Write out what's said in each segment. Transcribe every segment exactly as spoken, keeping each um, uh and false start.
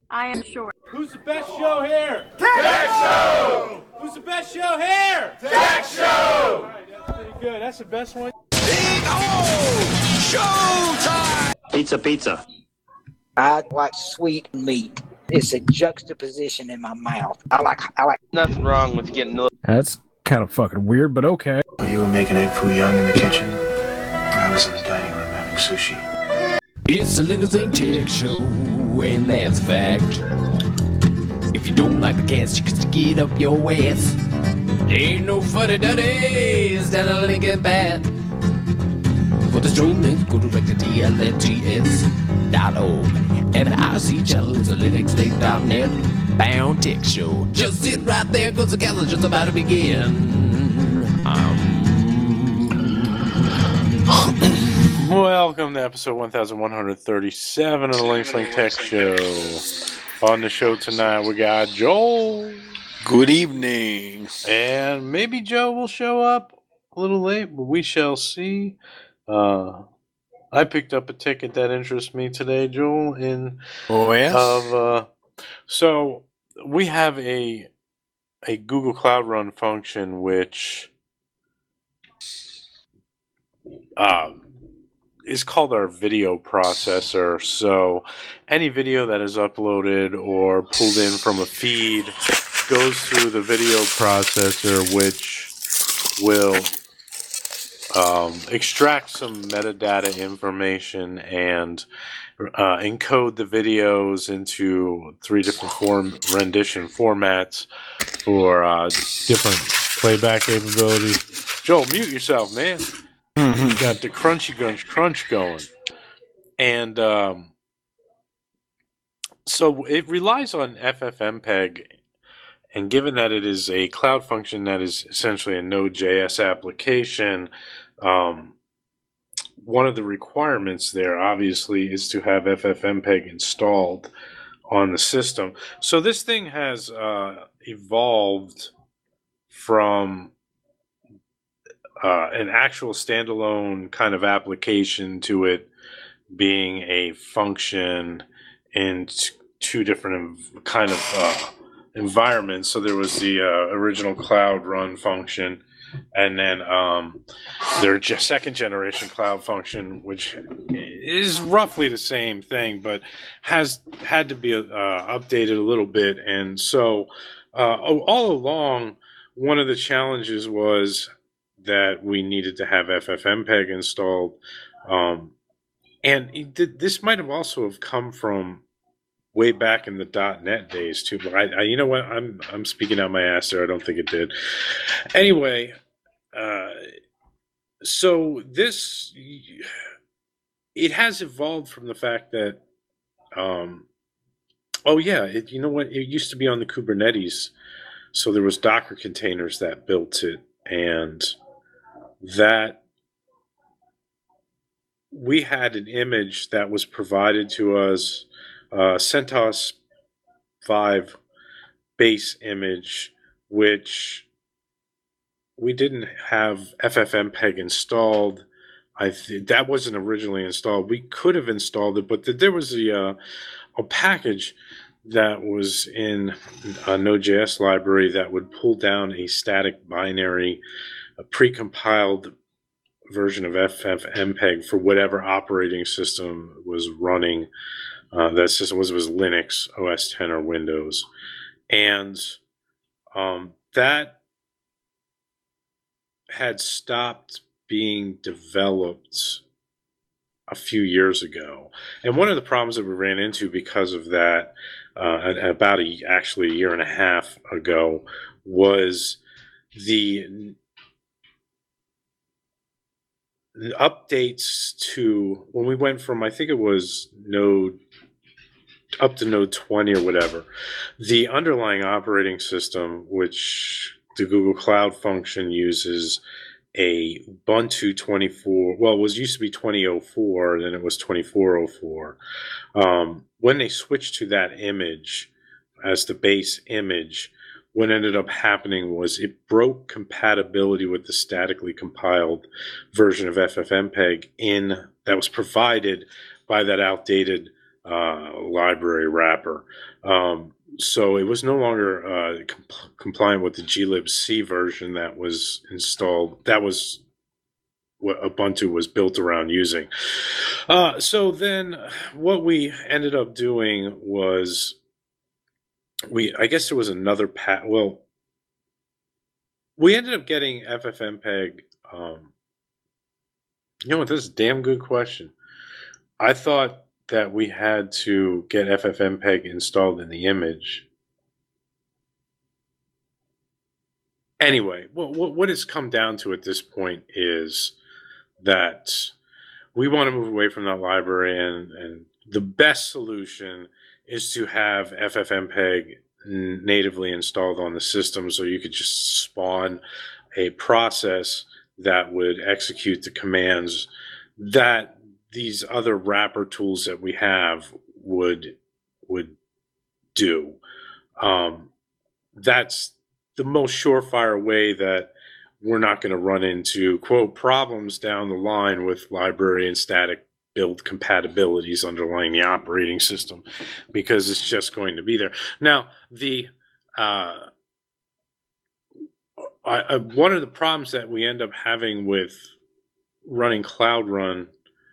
I am short. Who's the best show here? Tech Show! Who's the best show here? Tech Show! All right, that's pretty good. That's the best one. Big O! Showtime! Pizza, pizza. I like sweet meat. It's a juxtaposition in my mouth. I like, I like. Nothing wrong with getting a That's kind of fucking weird, but okay. You were making egg foo young in the kitchen. I was in the dining room having sushi. It's a Little Thing Tech Show, and that's a fact. If you don't like the cast, you can stick it up your ass. Ain't no funny duddies down a Lincoln Path. For the stream links, go direct to T L N T S dot org. And the I C channel is a Linux Link dot net bound tech show. Just sit right there, cause the calendar's just about to begin. Um... Welcome to episode one thousand one hundred thirty-seven of the Linux Link Tech Show. On the show tonight, we got Joel. Good evening. And maybe Joe will show up a little late, but we shall see. Uh, I picked up a ticket that interests me today, Joel. In oh yes. Of uh, so we have a a Google Cloud Run function which um. is called our video processor. So any video that is uploaded or pulled in from a feed goes through the video processor, which will um, extract some metadata information and uh, encode the videos into three different form rendition formats for uh, different playback capabilities. Joel, mute yourself, man. You got the crunchy crunch crunch going. And um, so it relies on F F mpeg, and given that it is a cloud function that is essentially a Node.js application, um, one of the requirements there obviously is to have F F mpeg installed on the system. So this thing has uh, evolved from Uh, an actual standalone kind of application to it being a function in t- two different env- kind of uh, environments. So there was the uh, original Cloud Run function, and then um, their ge- second generation Cloud function, which is roughly the same thing, but has had to be uh, updated a little bit. And so uh, all along, one of the challenges was that we needed to have F F mpeg installed, um, and it, this might have also have come from way back in the .NET days too. But I, I, you know what, I'm I'm speaking out my ass there. I don't think it did. Anyway, uh, so this it has evolved from the fact that, um, oh yeah, it, you know what, it used to be on the Kubernetes, so there was Docker containers that built it, and that we had an image that was provided to us, uh, CentOS five base image, which we didn't have F F mpeg installed. I th- that wasn't originally installed. We could have installed it, but th- there was a uh, a package that was in a Node.js library that would pull down a static binary, a precompiled version of F F mpeg for whatever operating system was running. Uh, that system was, was Linux, O S ten, or Windows. And um, that had stopped being developed a few years ago. And one of the problems that we ran into because of that, uh, about a, actually a year and a half ago, was the updates to when we went from, I think it was Node up to Node twenty or whatever, the underlying operating system, which the Google Cloud function uses, a Ubuntu twenty-four, well, it was used to be twenty oh four, then it was twenty-four oh four. Um, when they switched to that image as the base image, what ended up happening was it broke compatibility with the statically compiled version of F F mpeg in that was provided by that outdated uh, library wrapper. Um, so it was no longer uh, comp- compliant with the glibc version that was installed. That was what Ubuntu was built around using. Uh, so then what we ended up doing was we, I guess there was another pat. Well, we ended up getting FFmpeg. Um, you know what? This is a damn good question. I thought that we had to get FFmpeg installed in the image. Anyway, what, what, what it's come down to at this point is that we want to move away from that library, and, and the best solution is to have FFmpeg natively installed on the system, so you could just spawn a process that would execute the commands that these other wrapper tools that we have would would do. Um, that's the most surefire way that we're not going to run into, quote, problems down the line with library and static build compatibilities underlying the operating system, because it's just going to be there. Now, the uh, I, I, one of the problems that we end up having with running Cloud Run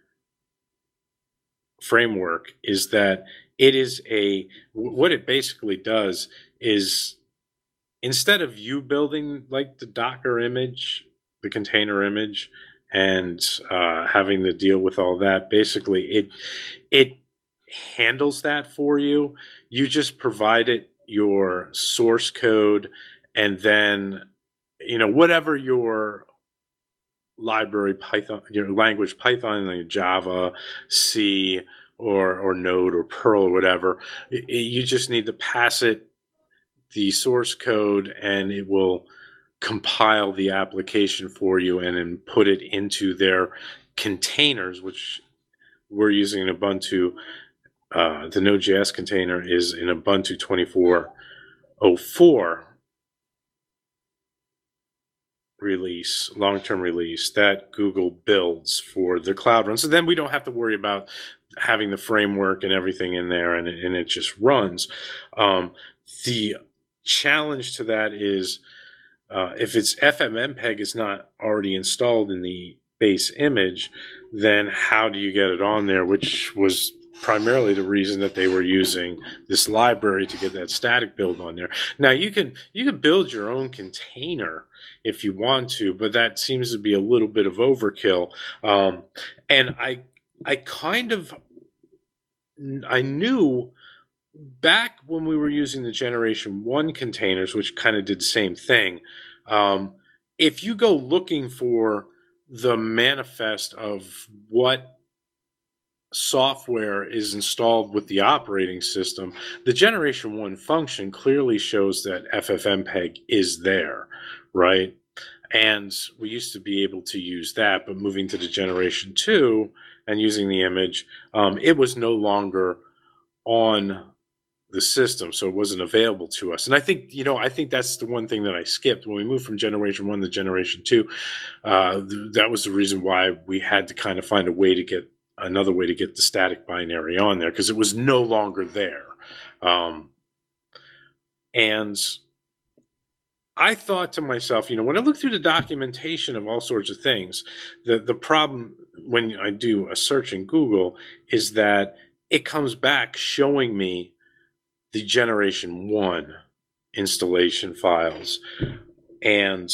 framework is that it is a, what it basically does is, instead of you building like the Docker image, the container image, and uh, having to deal with all that, basically it it handles that for you. You just provide it your source code, and then, you know, whatever your library Python, your language Python, like Java, C, or or Node or Perl or whatever, it, it, you just need to pass it the source code, and it will compile the application for you and then put it into their containers, which we're using in Ubuntu. Uh, the Node.js container is in Ubuntu twenty-four oh four release, long-term release that Google builds for the Cloud Run. So then we don't have to worry about having the framework and everything in there, and, and it just runs. Um, the challenge to that is, uh, if it's FFmpeg is not already installed in the base image, then how do you get it on there, which was primarily the reason that they were using this library to get that static build on there. Now you can you can build your own container if you want to, but that seems to be a little bit of overkill. Um, and I I kind of I knew back when we were using the generation one containers, which kind of did the same thing. Um, if you go looking for the manifest of what software is installed with the operating system, the generation one function clearly shows that FFmpeg is there, right? And we used to be able to use that, but moving to the generation two and using the image, um, it was no longer on the system, so it wasn't available to us. And I think, you know, I think that's the one thing that I skipped when we moved from generation one to generation two. Uh, th- that was the reason why we had to kind of find a way to get another way to get the static binary on there, because it was no longer there. Um, and I thought to myself, you know, when I look through the documentation of all sorts of things, the, the problem when I do a search in Google is that it comes back showing me the generation one installation files. And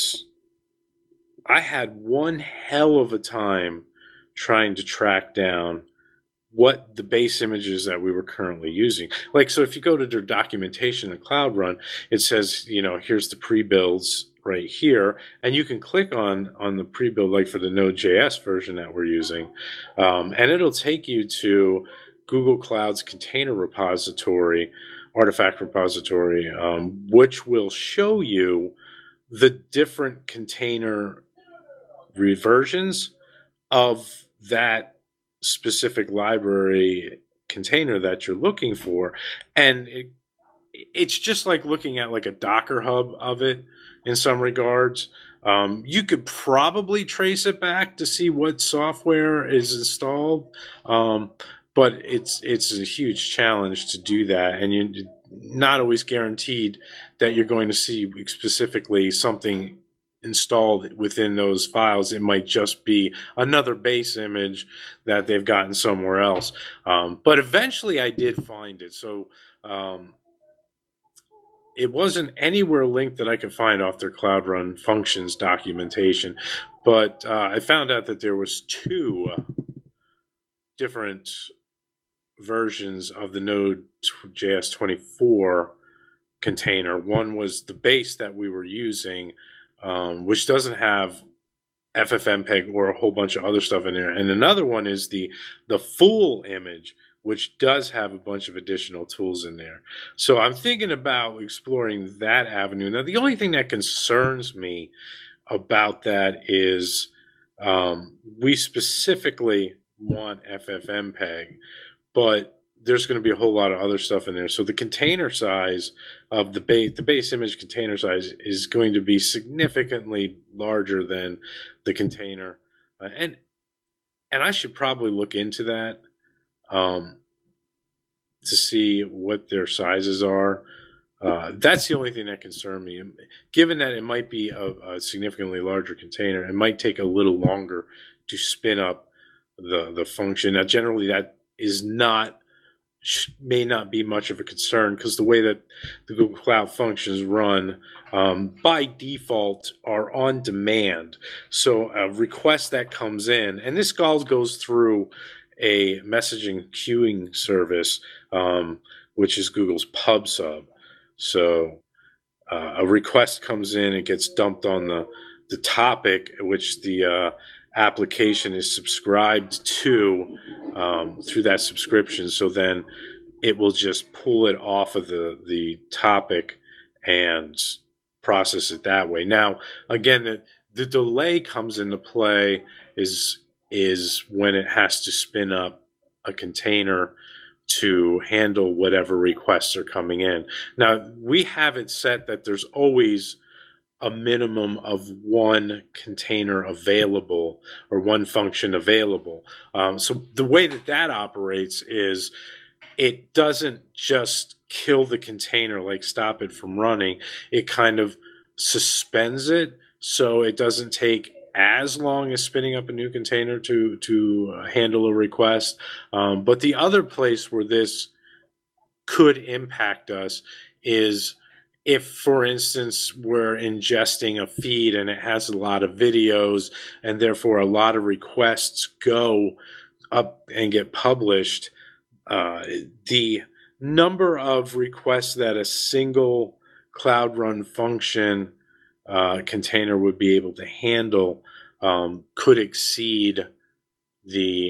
I had one hell of a time trying to track down what the base images that we were currently using. Like, so if you go to their documentation in Cloud Run, it says, you know, here's the pre-builds right here, and you can click on on the pre-build, like for the Node.js version that we're using, um, and it'll take you to Google Cloud's container repository, artifact repository, um, which will show you the different container reversions of that specific library container that you're looking for. And it, it's just like looking at like a Docker hub of it in some regards. Um, you could probably trace it back to see what software is installed. Um, but it's it's a huge challenge to do that, and you're not always guaranteed that you're going to see specifically something installed within those files. It might just be another base image that they've gotten somewhere else. Um, but eventually I did find it. So um, it wasn't anywhere linked that I could find off their Cloud Run functions documentation. But uh, I found out that there was two different versions of the Node J S twenty-four container. One was the base that we were using, um, which doesn't have FFmpeg or a whole bunch of other stuff in there. And another one is the the full image, which does have a bunch of additional tools in there. So I'm thinking about exploring that avenue. Now, the only thing that concerns me about that is um, we specifically want FFmpeg, but there's going to be a whole lot of other stuff in there. So the container size of the base, the base image container size is going to be significantly larger than the container. Uh, and and I should probably look into that um, to see what their sizes are. Uh, that's the only thing that concerns me. Given that it might be a, a significantly larger container, it might take a little longer to spin up the, the function. Now, generally that is not, may not be much of a concern, because the way that the Google Cloud Functions run um, by default are on demand. So a request that comes in, and this all goes through a messaging queuing service, um, which is Google's PubSub. So uh, a request comes in, it gets dumped on the, the topic which the uh, application is subscribed to um, through that subscription. So then it will just pull it off of the, the topic and process it that way. Now, again, the, the delay comes into play is, is when it has to spin up a container to handle whatever requests are coming in. Now, we have it set that there's always a minimum of one container available or one function available. Um, so the way that that operates is it doesn't just kill the container, like stop it from running. It kind of suspends it so it doesn't take as long as spinning up a new container to to handle a request. Um, but the other place where this could impact us is if, for instance, we're ingesting a feed and it has a lot of videos and therefore a lot of requests go up and get published, uh, the number of requests that a single Cloud Run function uh, container would be able to handle um, could exceed the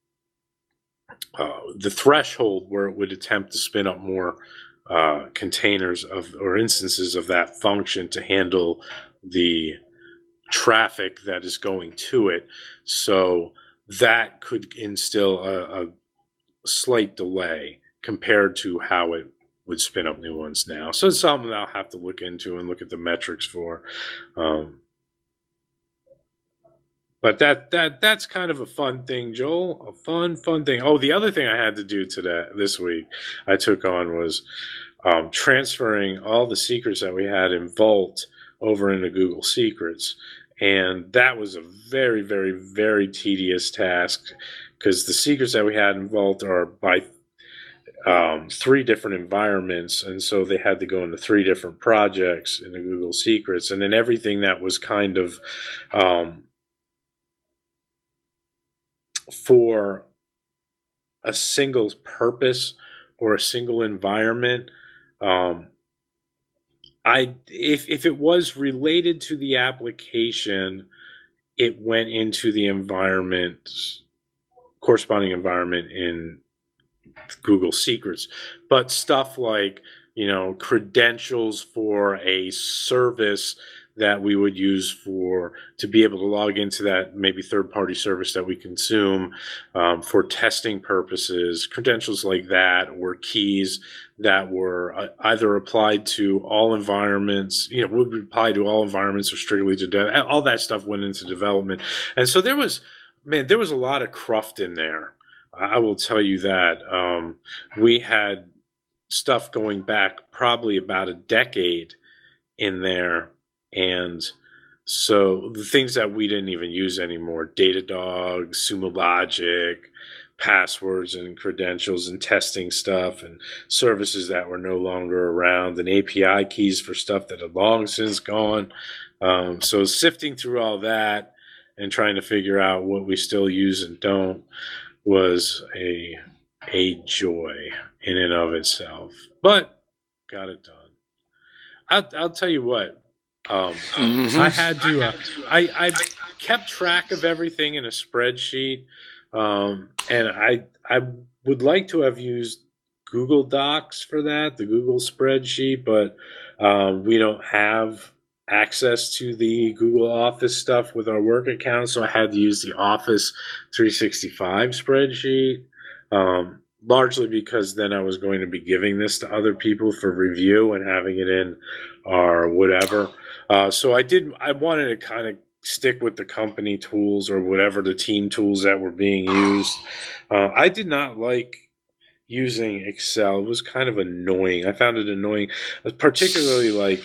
uh, the threshold where it would attempt to spin up more uh, containers of or instances of that function to handle the traffic that is going to it. So that could instill a, a slight delay compared to how it would spin up new ones now. So it's something I'll have to look into and look at the metrics for. Um, but that that that's kind of a fun thing, Joel. A fun, fun thing. Oh, the other thing I had to do today, this week, I took on was um, transferring all the secrets that we had in Vault over into Google Secrets. And that was a very, very, very tedious task because the secrets that we had in Vault are by um, three different environments. And so they had to go into three different projects in the Google Secrets. And then everything that was kind of um, for a single purpose or a single environment, um, I if if it was related to the application, it went into the environment, corresponding environment in Google Secrets. But stuff like, you know, credentials for a service that we would use for to be able to log into that maybe third-party service that we consume um, for testing purposes, credentials like that, or keys that were uh, either applied to all environments, you know, would apply to all environments or strictly to de- all that stuff went into development. And so there was, man, there was a lot of cruft in there. I will tell you that. Um, we had stuff going back probably about a decade in there, and so the things that we didn't even use anymore, Datadog, Sumo Logic, passwords and credentials and testing stuff and services that were no longer around, and A P I keys for stuff that had long since gone. Um, so sifting through all that and trying to figure out what we still use and don't was a a joy in and of itself. But got it done. I'll, I'll tell you what. Um, Mhm. I had to. Uh, I I kept track of everything in a spreadsheet, um, and I I would like to have used Google Docs for that, the Google spreadsheet, but um, we don't have access to the Google Office stuff with our work account, so I had to use the Office three sixty-five spreadsheet. Um, largely because then I was going to be giving this to other people for review and having it in our whatever. Uh, so I did. I wanted to kind of stick with the company tools or whatever the team tools that were being used. Uh, I did not like using Excel. It was kind of annoying. I found it annoying, particularly like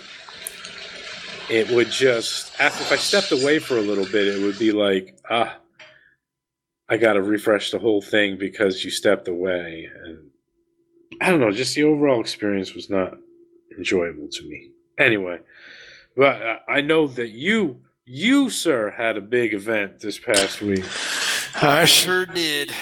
it would just after if I stepped away for a little bit, it would be like ah. I got to refresh the whole thing because you stepped away. And I don't know, just the overall experience was not enjoyable to me. Anyway, but uh, I know that you, you, sir, had a big event this past week. I sure did.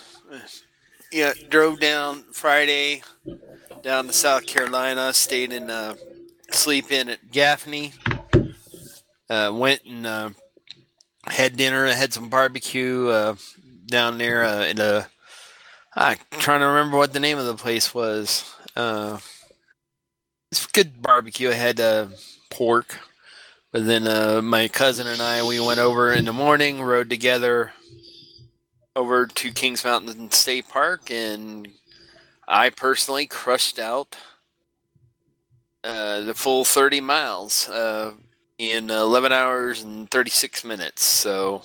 Yeah, drove down Friday down to South Carolina, stayed in, uh, sleep in at Gaffney. Uh, went and uh, had dinner, had some barbecue uh, down there uh, at a. I'm trying to remember what the name of the place was. Uh, it's good barbecue. I had uh, pork, but then uh, my cousin and I we went over in the morning, rode together over to Kings Mountain State Park, and I personally crushed out uh, the full thirty miles. Uh, in eleven hours and thirty-six minutes. So,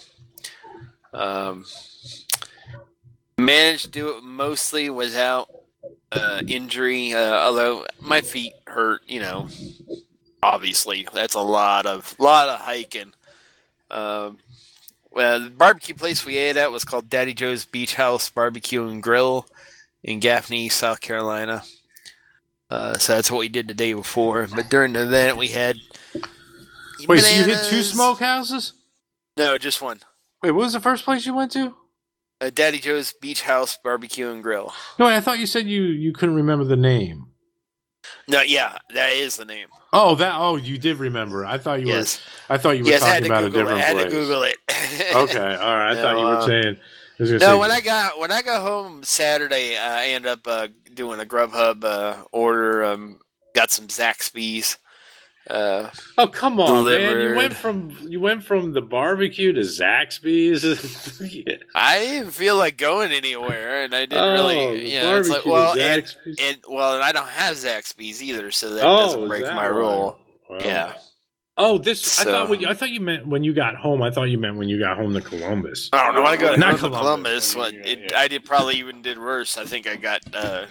um, managed to do it mostly without uh, injury, uh, although my feet hurt, you know, obviously. That's a lot of lot of hiking. Um, well, the barbecue place we ate at was called Daddy Joe's Beach House Barbecue and Grill in Gaffney, South Carolina. Uh, so that's what we did the day before. But during the event, we had Wait, so you hit two bananas. smokehouses? No, just one. Wait, what was the first place you went to? Uh, Daddy Joe's Beach House Barbecue and Grill. No, I thought you said you, you couldn't remember the name. No, yeah, that is the name. Oh, that. Oh, you did remember. I thought you Yes. were. I thought you were Yes, I had talking to about a Google different it. I had place. to Google it. Okay, all right. I No, thought you were uh, saying. I was gonna No, say, when I got when I got home Saturday, uh, I ended up uh, doing a Grubhub uh, order. Um, got some Zaxby's. Uh, oh come on, man! You delivered. went from you went from the barbecue to Zaxby's. Yeah. I didn't feel like going anywhere, and I didn't Oh, really. You know, it's like barbecue to well, and, Zaxby's. and well, and I don't have Zaxby's either, so that Oh, doesn't is break that my why? rule. Wow. Yeah. Oh, this. I So- thought. When you, I thought you meant when you got home. I thought you meant when you got home to Columbus. I don't know. When I got Not to Columbus, Columbus. what Yeah, it, yeah. I did probably even did worse. I think I got uh,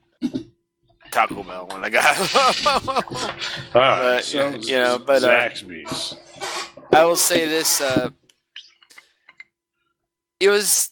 Taco Bell when I got home. All right, But, so you know, but, uh, Zaxby's. I will say this: uh, it was.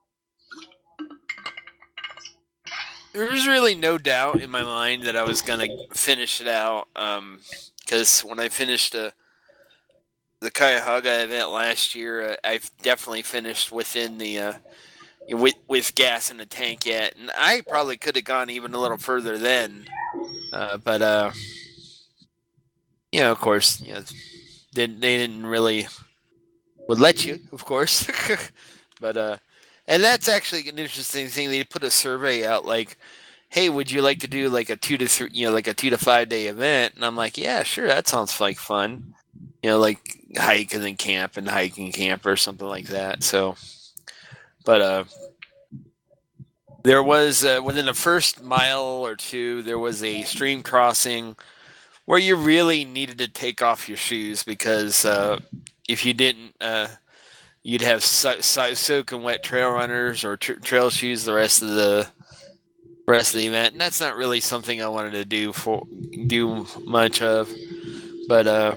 There was really no doubt in my mind that I was gonna finish it out, because when I finished uh, the Cuyahoga event last year, uh, I've definitely finished within the uh, with with gas in the tank yet, and I probably could have gone even a little further then, uh, but uh, you know, of course, you know, they, they didn't really would let you, of course, but uh, and that's actually an interesting thing. They put a survey out like, hey, would you like to do like a two to three, you know, like a two to five day event? And I'm like, yeah, sure, that sounds like fun. You know, like hike and then camp and hike and camp or something like that. So, but uh, there was uh, within the first mile or two, there was a stream crossing where you really needed to take off your shoes because uh, if you didn't, uh, you'd have so, so, soaking wet trail runners or tra- trail shoes the rest of the rest of the event, and that's not really something I wanted to do for do much of. But uh,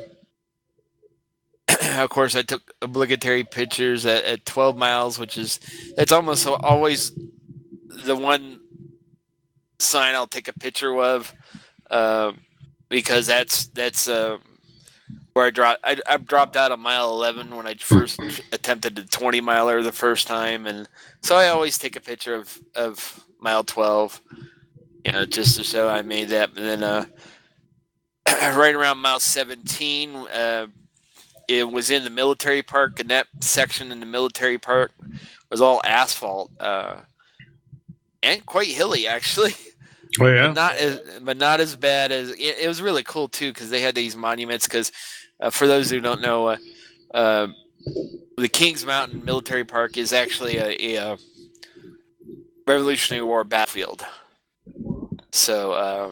of course, I took obligatory pictures at, at twelve miles, which is that's almost always the one sign I'll take a picture of, uh, because that's that's uh, where I dropped. I, I dropped out of mile eleven when I first attempted the twenty miler the first time, and so I always take a picture of of mile twelve, you know, just to show I made that. And then uh, right around mile seventeen, uh, it was in the military park, and that section in the military park was all asphalt, uh, and quite hilly actually. Oh yeah, but not as but not as bad as it, it was. Really cool too, because they had these monuments. Because uh, for those who don't know, uh, uh, the Kings Mountain Military Park is actually a, a, a Revolutionary War battlefield. So, uh,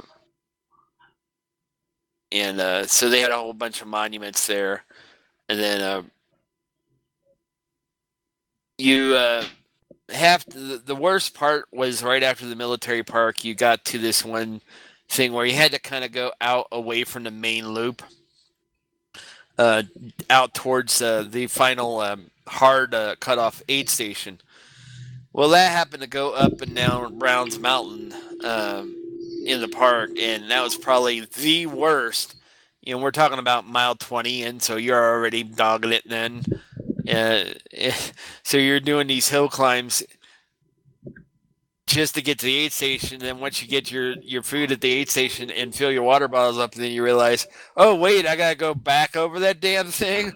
and uh, so they had a whole bunch of monuments there, and then uh, you uh, have to, the, the worst part was right after the military park. You got to this one thing where you had to kind of go out away from the main loop, uh, out towards uh, the final um, hard uh, cutoff aid station. Well, that happened to go up and down Browns Mountain um, in the park, and that was probably the worst. You know, we're talking about mile twenty, and so you're already dogging it then. Uh, so you're doing these hill climbs just to get to the aid station. And then once you get your, your food at the aid station and fill your water bottles up, and then you realize, oh, wait, I got to go back over that damn thing.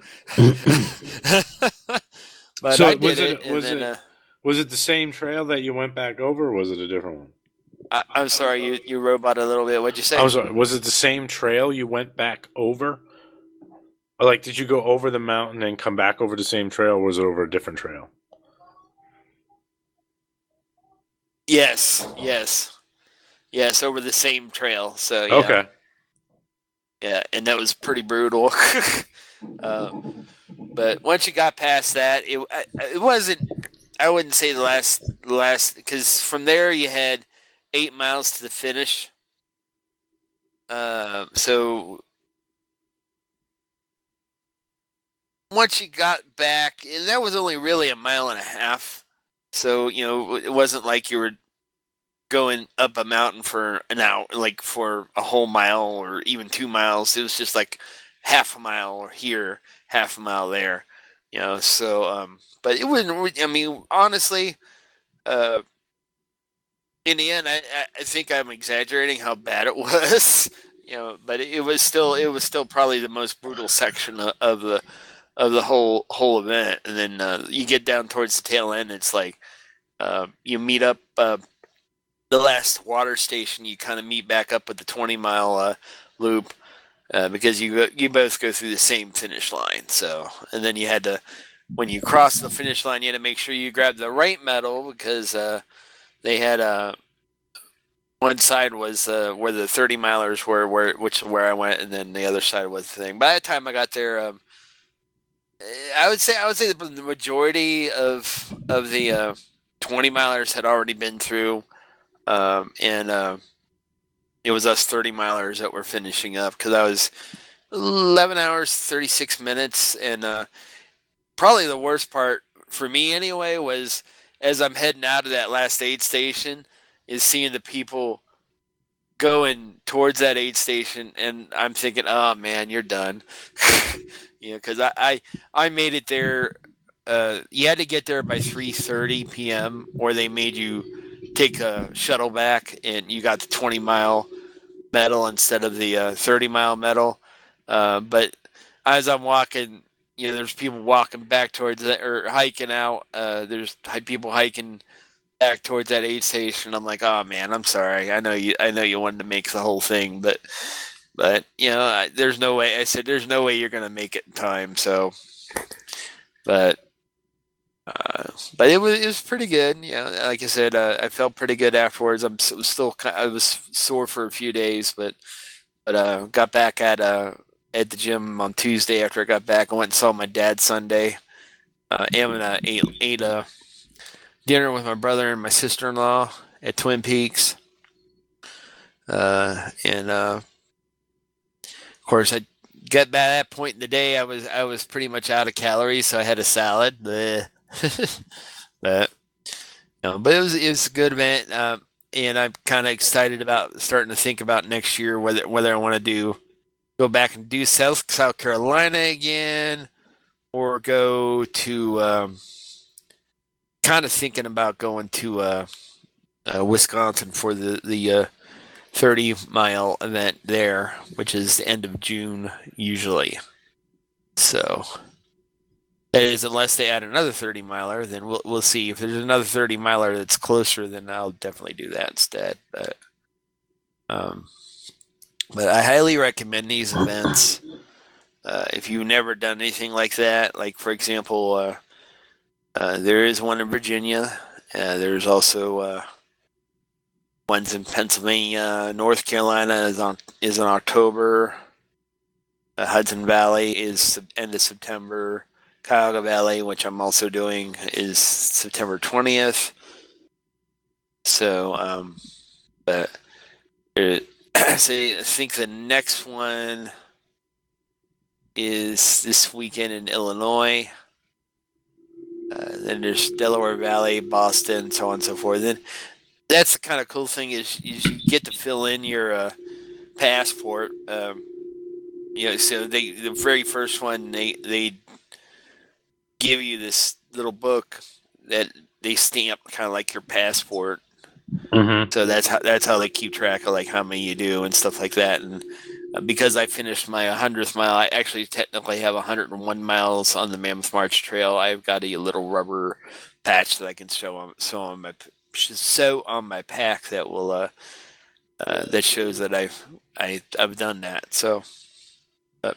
But so I did was it, it. And was then, it uh, was it the same trail that you went back over, or was it a different one? I, I'm sorry, you, you robot a little bit. What'd you say? I was sorry, was it the same trail you went back over? Or like, did you go over the mountain and come back over the same trail, or was it over a different trail? Yes, yes. Yes, over the same trail. So yeah. Okay. Yeah, and that was pretty brutal. um, but once you got past that, it it wasn't. I wouldn't say the last the last because from there you had eight miles to the finish. Uh, so once you got back, and that was only really a mile and a half. So you know it wasn't like you were going up a mountain for an hour, like for a whole mile or even two miles. It was just like half a mile or here, half a mile there, you know. So, um, but it wouldn't. I mean, honestly, uh, in the end, I, I think I'm exaggerating how bad it was, you know. But it was still, it was still probably the most brutal section of, of the of the whole whole event. And then uh, you get down towards the tail end. It's like uh, you meet up. Uh, The last water station, you kind of meet back up with the twenty mile uh, loop uh, because you go, you both go through the same finish line. So, and then you had to, when you cross the finish line, you had to make sure you grab the right medal because uh, they had uh, one side was uh, where the thirty milers were, where which where I went, and then the other side was the thing. By the time I got there, um, I would say I would say the majority of of the uh, twenty milers had already been through. Um, and uh, it was us thirty milers that were finishing up because I was eleven hours, thirty-six minutes. And uh, probably the worst part for me anyway was as I'm heading out of that last aid station is seeing the people going towards that aid station. And I'm thinking, oh man, you're done. You know, because I, I, I made it there. Uh, you had to get there by three thirty p.m. or they made you take a shuttle back and you got the twenty mile medal instead of the uh, thirty mile medal. Uh, but as I'm walking, you know, there's people walking back towards that or hiking out. Uh, there's people hiking back towards that aid station. I'm like, oh man, I'm sorry. I know you, I know you wanted to make the whole thing, but, but you know, I, there's no way. I said, there's no way you're going to make it in time. So, but, Uh, but it was it was pretty good. You know, like I said, uh, I felt pretty good afterwards. I'm s- still kind I was sore for a few days, but but uh, got back at uh at the gym on Tuesday after I got back. I went and saw my dad Sunday. uh, Amina ate, ate a dinner with my brother and my sister-in-law at Twin Peaks. Uh, and uh, of course, I got by that point in the day, I was I was pretty much out of calories, so I had a salad. but no, but it was it was a good event, um, and I'm kind of excited about starting to think about next year whether whether I want to do go back and do South South Carolina again, or go to um, kind of thinking about going to uh, uh, Wisconsin for the the uh, thirty mile event there, which is the end of June usually. So that is, unless they add another thirty miler, then we'll we'll see. If there's another thirty miler that's closer, then I'll definitely do that instead. But um, but I highly recommend these events. Uh, if you've never done anything like that, like for example, uh, uh, there is one in Virginia. Uh, there's also uh, ones in Pennsylvania. North Carolina is on is in October. Uh, Hudson Valley is end of September. Cuyahoga Valley, which I'm also doing, is September twentieth. So, um, but it, so I think the next one is this weekend in Illinois. Uh, then there's Delaware Valley, Boston, so on and so forth. Then that's the kind of cool thing is, is you get to fill in your uh, passport. Um, you know, so they the very first one they they give you this little book that they stamp kind of like your passport. Mm-hmm. So that's how that's how they keep track of like how many you do and stuff like that. And uh, because I finished my hundredth mile, I actually technically have one hundred one miles on the Mammoth March Trail. I've got a little rubber patch that I can sew on sew on my sew on my pack that will uh, uh, that shows that I've I, I've done that. So, uh,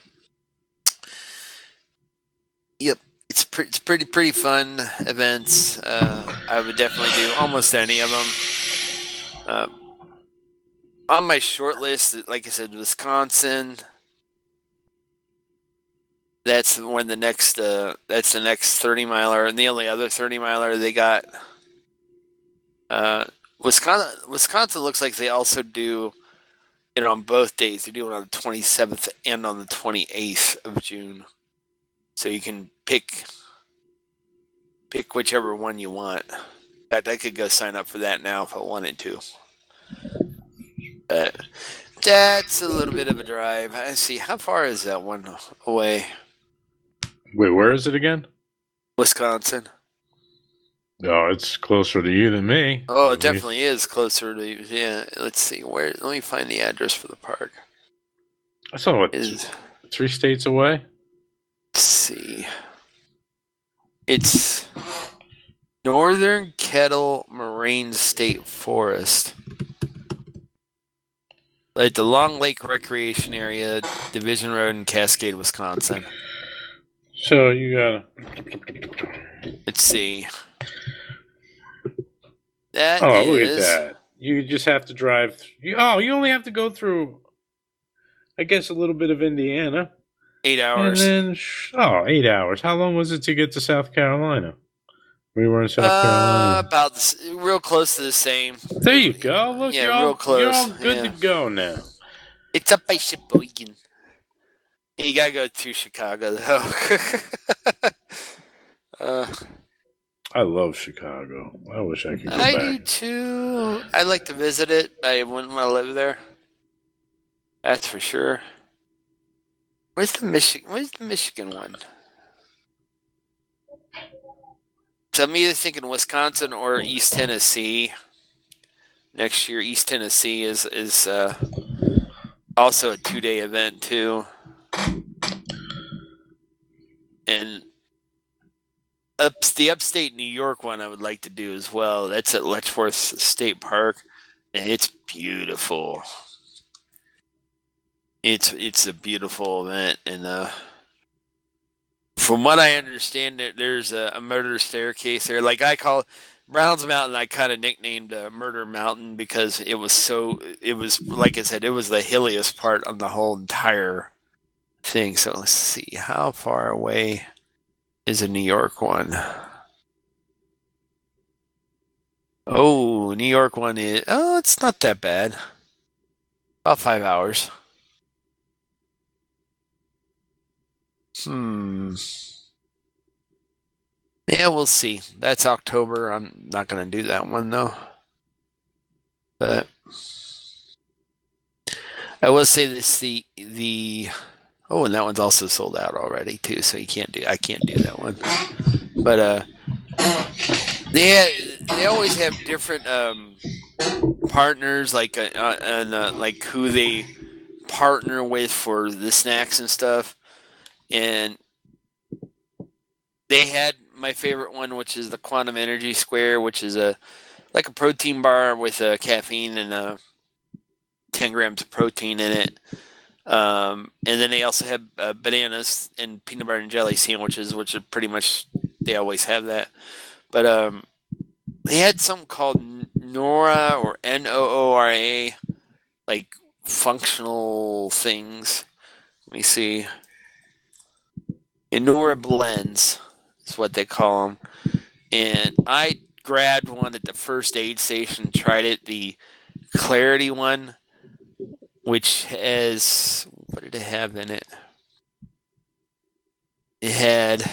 yep. It's, pre- it's pretty pretty fun events. Uh, I would definitely do almost any of them. Uh, on my short list, like I said, Wisconsin. That's when the next. Uh, that's the next thirty miler, and the only other thirty miler they got. Uh, Wisconsin. Wisconsin looks like they also do it on both days. They do it on the twenty-seventh and on the twenty-eighth of June. So you can pick pick whichever one you want. In fact, I could go sign up for that now if I wanted to. But that's a little bit of a drive. I see. How far is that one away? Wait, where is it again? Wisconsin. No, it's closer to you than me. Oh, it definitely is closer to. Yeah. Let's see. Where? Let me find the address for the park. I saw what Is three states away. Let's see. It's Northern Kettle Moraine State Forest. Like the Long Lake Recreation Area, Division Road in Cascade, Wisconsin. So you gotta. Let's see. That Oh, is, look at that! You just have to drive. You, oh, you only have to go through, I guess, a little bit of Indiana. Eight hours. And then, oh, eight hours. How long was it to get to South Carolina? We were in South uh, Carolina. About the, real close to the same. There you go. Look, Yeah, you're, all, real close. you're all good Yeah. to go now. It's up by Sheboygan. You gotta go to Chicago though. uh, I love Chicago. I wish I could go I back. do too. I'd like to visit it. I wouldn't want to live there. That's for sure. Where's the Michigan? Where's the Michigan one? So I'm either thinking Wisconsin or East Tennessee. Next year, East Tennessee is is uh, also a two day event too, and up the upstate New York one I would like to do as well. That's at Letchworth State Park, and it's beautiful. It's it's a beautiful event, and uh, from what I understand, there, there's a, a murder staircase there. Like I call Browns Mountain, I kind of nicknamed uh, Murder Mountain because it was so. It was like I said, it was the hilliest part on the whole entire thing. So let's see how far away is a New York one. Oh, New York one is, oh, it's not that bad. About five hours. Hmm. Yeah, we'll see. That's October. I'm not going to do that one, though. But I will say this, the, the, oh, and that one's also sold out already, too, so you can't do, I can't do that one. But, uh, they, have, they always have different, um, partners, like, uh, uh, and, uh, like, who they partner with for the snacks and stuff. And they had my favorite one, which is the Quantum Energy Square, which is a like a protein bar with a caffeine and a ten grams of protein in it. Um, and then they also have uh, bananas and peanut butter and jelly sandwiches, which are pretty much, they always have that. But um, they had something called Nora or N O O R A, like functional things. Let me see. Nora Blends is what they call them. And I grabbed one at the first aid station, tried it, the Clarity one, which has, what did it have in it? It had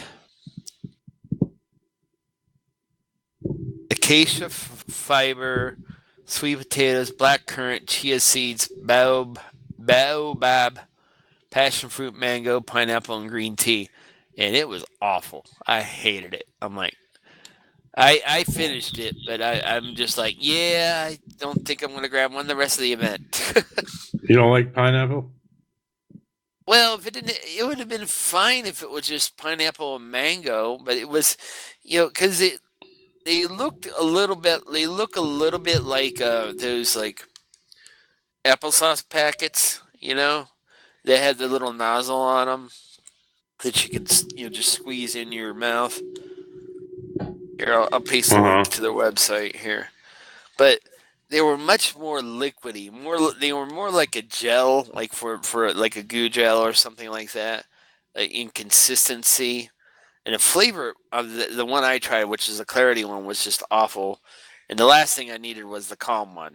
acacia f- fiber, sweet potatoes, black currant, chia seeds, baobab, baobab, passion fruit, mango, pineapple, and green tea. And it was awful. I hated it. I'm like, I I finished it, but I, I'm just like, yeah, I don't think I'm going to grab one the rest of the event. You don't like pineapple? Well, if it didn't, it would have been fine if it was just pineapple and mango, but it was, you know, because it they looked a little bit, they look a little bit like uh, those like applesauce packets, you know, that had the little nozzle on them that you can, you know, just squeeze in your mouth. Here, I'll, I'll paste a Uh-huh. link to their website here. But they were much more liquidy. More, they were more like a gel, like for, for like a goo gel or something like that, like in consistency. And the flavor of the, the one I tried, which is the Clarity one, was just awful. And the last thing I needed was the Calm one.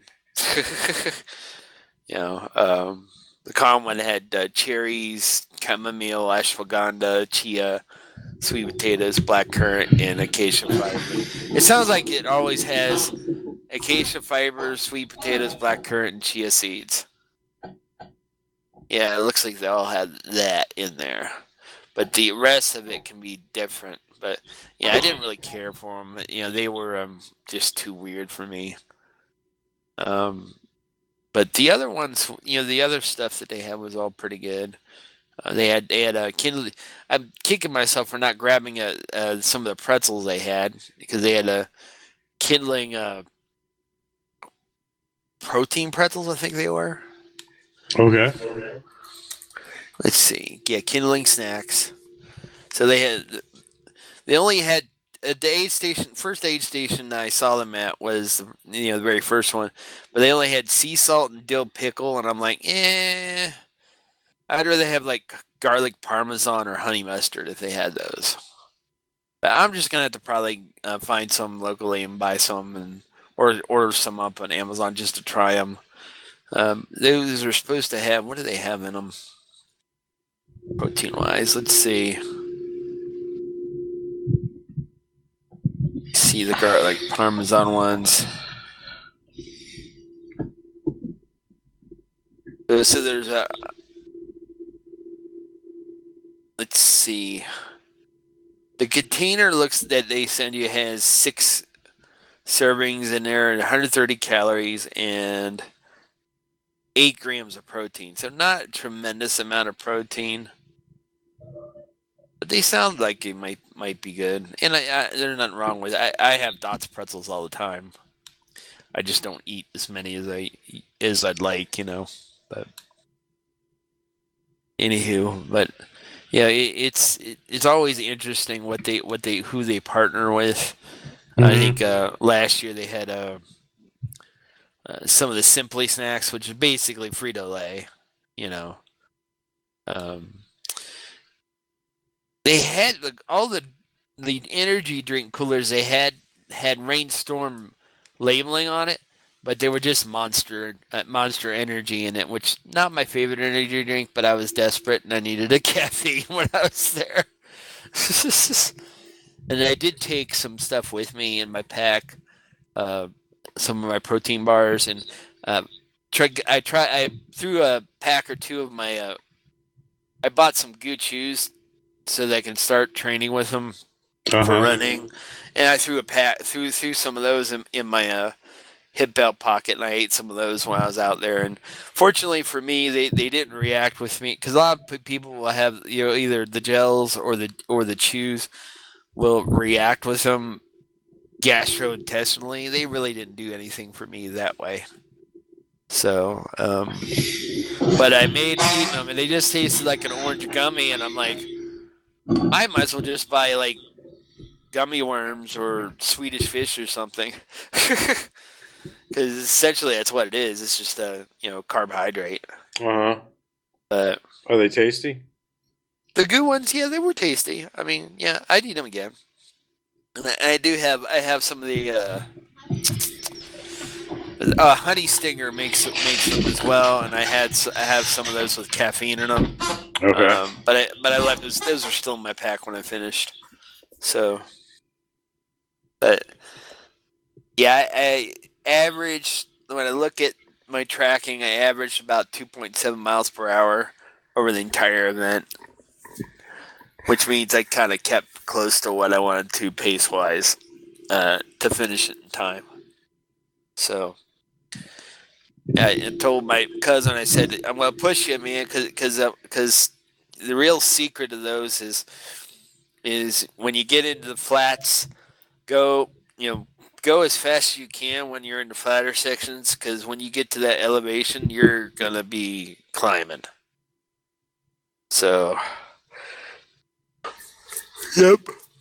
you know, um, the Calm one had uh, cherries, chamomile, ashwagandha, chia, sweet potatoes, black currant, and acacia fiber. It sounds like it always has acacia fiber, sweet potatoes, black currant, and chia seeds. Yeah, it looks like they all had that in there. But the rest of it can be different. But yeah, I didn't really care for them. You know, they were um, just too weird for me. Um, but the other ones, you know, the other stuff that they had was all pretty good. Uh, they had they had a kindle. I'm kicking myself for not grabbing a, uh, some of the pretzels they had because they had a kindling uh, protein pretzels. I think they were. Okay. Let's see. Yeah, kindling snacks. So they had. They only had at the aid station. First aid station I saw them at was you know the very first one, but they only had sea salt and dill pickle, and I'm like, eh. I'd rather have like garlic parmesan or honey mustard if they had those. But I'm just gonna have to probably uh, find some locally and buy some, and or order some up on Amazon just to try them. Um, those are supposed to have, what do they have in them? Protein wise, let's see. See the garlic parmesan ones. So there's a. Let's see. The container looks that they send you has six servings in there and one hundred thirty calories and eight grams of protein. So not a tremendous amount of protein, but they sound like it might might be good. And I, I, there's nothing wrong with it. I, I have Dots pretzels all the time. I just don't eat as many as I as I'd like, you know. But anywho, but. Yeah, it, it's it, it's always interesting what they what they who they partner with. Mm-hmm. I think uh, last year they had uh, uh, some of the Simply snacks, which is basically Frito-Lay. You know, um, they had the, all the the energy drink coolers they had had Rainstorm labeling on it, but they were just Monster uh, Monster Energy in it, which not my favorite energy drink, but I was desperate and I needed a caffeine when I was there. And I did take some stuff with me in my pack, uh, some of my protein bars, and uh, try, I try I threw a pack or two of my. Uh, I bought some good shoes so that I can start training with them Uh-huh. for running, and I threw a pack threw threw some of those in, in my uh, hip belt pocket, and I ate some of those when I was out there. And fortunately for me, they, they didn't react with me because a lot of people will have you know either the gels or the or the chews will react with them gastrointestinally. They really didn't do anything for me that way. So, um, but I made eating them, and they just tasted like an orange gummy, and I'm like, I might as well just buy like gummy worms or Swedish fish or something, because essentially that's what it is. It's just a you know carbohydrate. Uh-huh. But Are they tasty? the good ones, yeah, they were tasty. I mean, yeah, I'd eat them again. And I, I do have, I have some of the uh, uh, Honey Stinger makes makes them as well, and I had s- I have some of those with caffeine in them. Okay. Um, but I but I left those. Those are still in my pack when I finished. So, but yeah, I, I averaged when I look at my tracking, I averaged about two point seven miles per hour over the entire event, which means I kind of kept close to what I wanted to pace wise uh, to finish it in time. So. I told my cousin, I said, I'm going to push you, man, because because the real secret of those is is when you get into the flats, go you know go as fast as you can when you're in the flatter sections, because when you get to that elevation, you're going to be climbing. So, yep.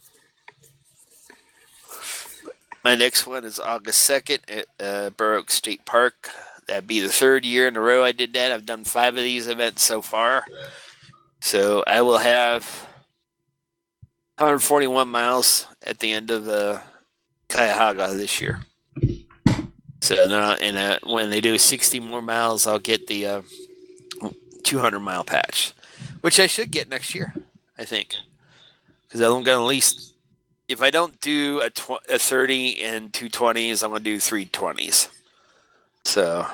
My next one is August second at uh, Burr Oak State Park. That'd be the third year in a row I did that. I've done five of these events so far. So I will have one hundred forty-one miles at the end of uh, Cuyahoga this year. So now, and uh, when they do sixty more miles, I'll get the uh, two hundred mile patch, which I should get next year, I think. Because I'm going to at least, if I don't do a, tw- a thirty and two twenties, I'm going to do three twenties. So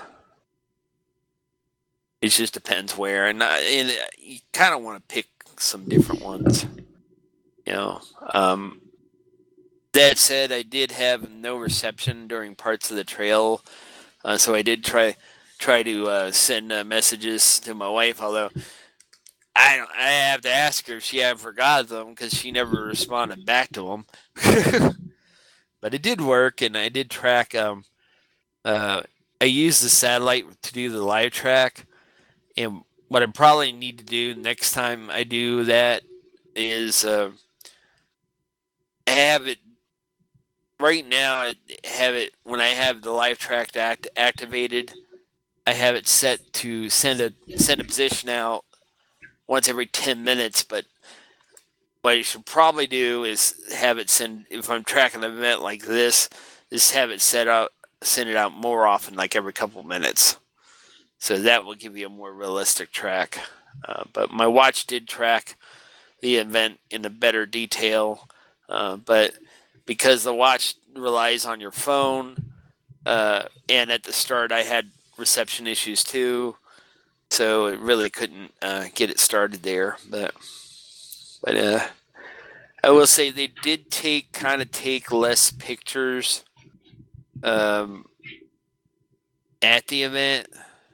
it just depends where, and, I, and you kind of want to pick some different ones, you know. Um, that said, I did have no reception during parts of the trail, uh, so I did try try to uh, send uh, messages to my wife. Although I don't, I have to ask her if she had forgot them because she never responded back to them. But it did work, and I did track. Um, uh, I used the satellite to do the live track, and what I probably need to do next time I do that is uh, have it right now. I have it when I have the live track act- activated. I have it set to send a send a position out once every ten minutes. But what you should probably do is have it send if I'm tracking an event like this, is have it set out. Send it out more often, like every couple minutes. So that will give you a more realistic track. Uh, but my watch did track the event in a better detail. Uh, but because the watch relies on your phone, uh, and at the start I had reception issues too, so it really couldn't uh, get it started there. But but uh, I will say they did take kind of take less pictures. Um, at the event,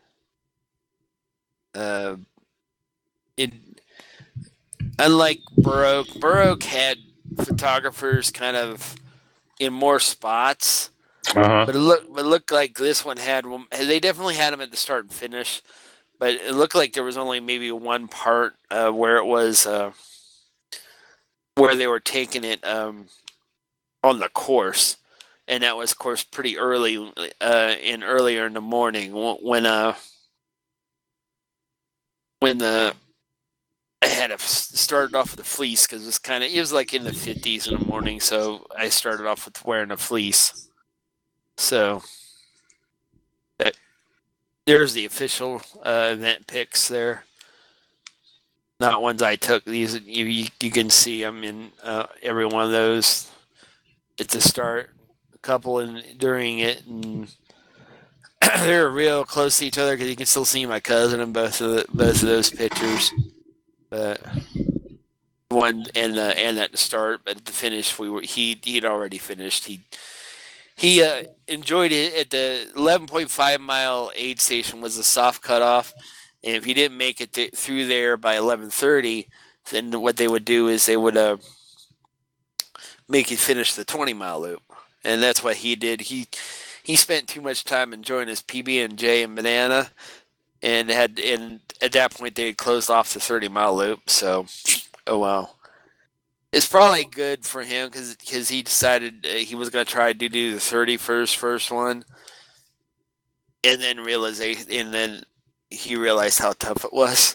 uh, it unlike Burr Oak, Burr Oak had photographers kind of in more spots, Uh-huh. but it looked but it looked like this one had one. They definitely had them at the start and finish, but it looked like there was only maybe one part uh, where it was uh, where they were taking it um, on the course. And that was, of course, pretty early, uh, in earlier in the morning when uh when the I had a started off with a fleece because it was kind of it was like in the fifties in the morning, so I started off with wearing a fleece. So that, there's the official uh, event pics there. Not ones I took. These you you, you can see them in uh, every one of those at the start. A couple in during it, and they're real close to each other because you can still see my cousin in both of the, both of those pictures. But one and uh, and at the start, but at the finish, we were he he'd already finished. He he uh, enjoyed it at the eleven point five mile aid station was a soft cutoff, and if he didn't make it to, through there by eleven thirty, then what they would do is they would uh, make you finish the twenty mile loop, and that's what he did. He he spent too much time enjoying his P B and J and banana. And had and at that point they had closed off the thirty mile loop. So, oh well, it's probably good for him because because he decided he was going to try to do the thirty first first one, and then realization and then he realized how tough it was.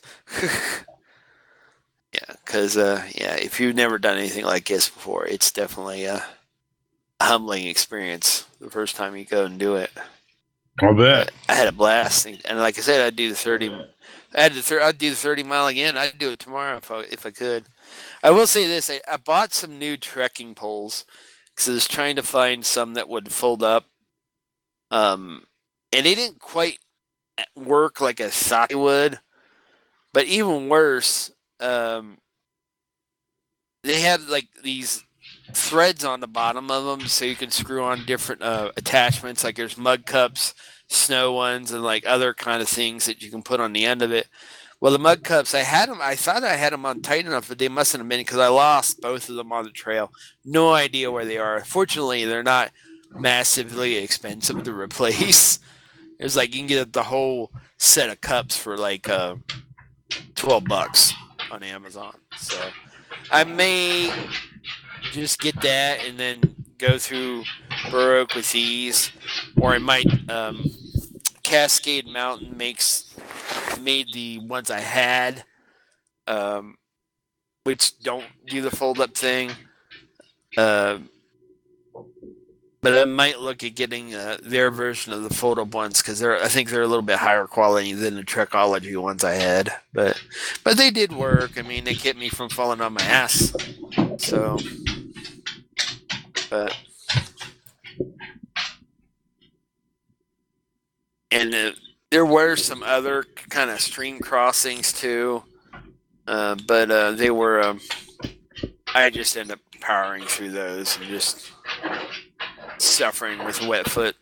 Yeah, because uh, yeah, if you've never done anything like this before, it's definitely a, a humbling experience the first time you go and do it. I'll bet. I had a blast, and like I said, I'd do the thirty. I had the thir- I'd do the thirty mile again. I'd do it tomorrow if I if I could. I will say this: I, I bought some new trekking poles because I was trying to find some that would fold up. Um, and they didn't quite work like I thought they would. But even worse, um, they had like these threads on the bottom of them so you can screw on different uh, attachments, like there's mug cups, snow ones, and like other kind of things that you can put on the end of it. Well, the mug cups, I had them, I thought I had them on tight enough, but they mustn't have been because I lost both of them on the trail. No idea where they are. Fortunately, they're not massively expensive to replace. It was like you can get the whole set of cups for like uh, twelve bucks on Amazon. So I may just get that and then go through Burr Oak with these, or I might um, Cascade Mountain makes made the ones I had, um, which don't do the fold up thing. Uh, but I might look at getting uh, their version of the fold up ones because they're I think they're a little bit higher quality than the Trekology ones I had. But but they did work. I mean, they kept me from falling on my ass. So. But and uh, there were some other kind of stream crossings too, uh, but uh, they were. Um, I just ended up powering through those and just suffering with wet foot.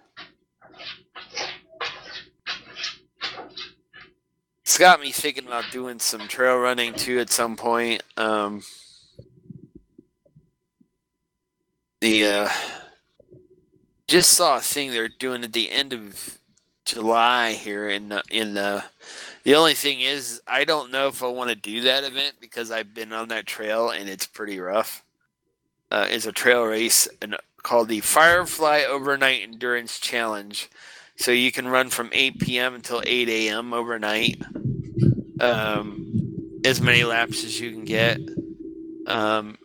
It's got me thinking about doing some trail running too at some point. Um, The uh, just saw a thing they're doing at the end of July here in uh, in uh, the only thing is I don't know if I want to do that event because I've been on that trail and it's pretty rough. Uh, it's a trail race and called the Firefly Overnight Endurance Challenge. So you can run from eight p.m. until eight a.m. overnight, um, as many laps as you can get. Um,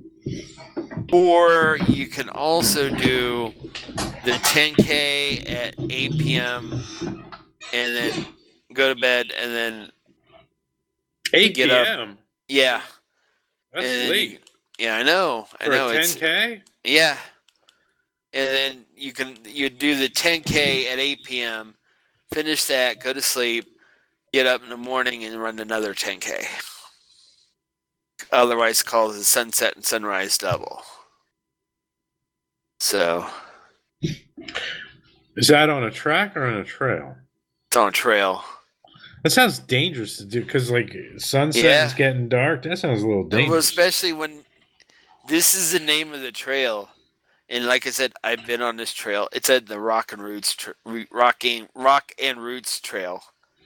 Or you can also do the ten K at eight p.m. and then go to bed and then eight get p.m. up. Yeah. That's and late. You, yeah, I know. I For know. a ten K? It's, yeah. And then you can you do the ten K at eight p.m., finish that, go to sleep, get up in the morning and run another ten K. Otherwise called the sunset and sunrise double. So, is that on a track or on a trail? It's on a trail. That sounds dangerous to do because, like, sunset Yeah. is getting dark. That sounds a little dangerous. Well, especially when this is the name of the trail, and like I said, I've been on this trail. It's at the Rock and Roots, tra- Rocking Rock and Roots Trail.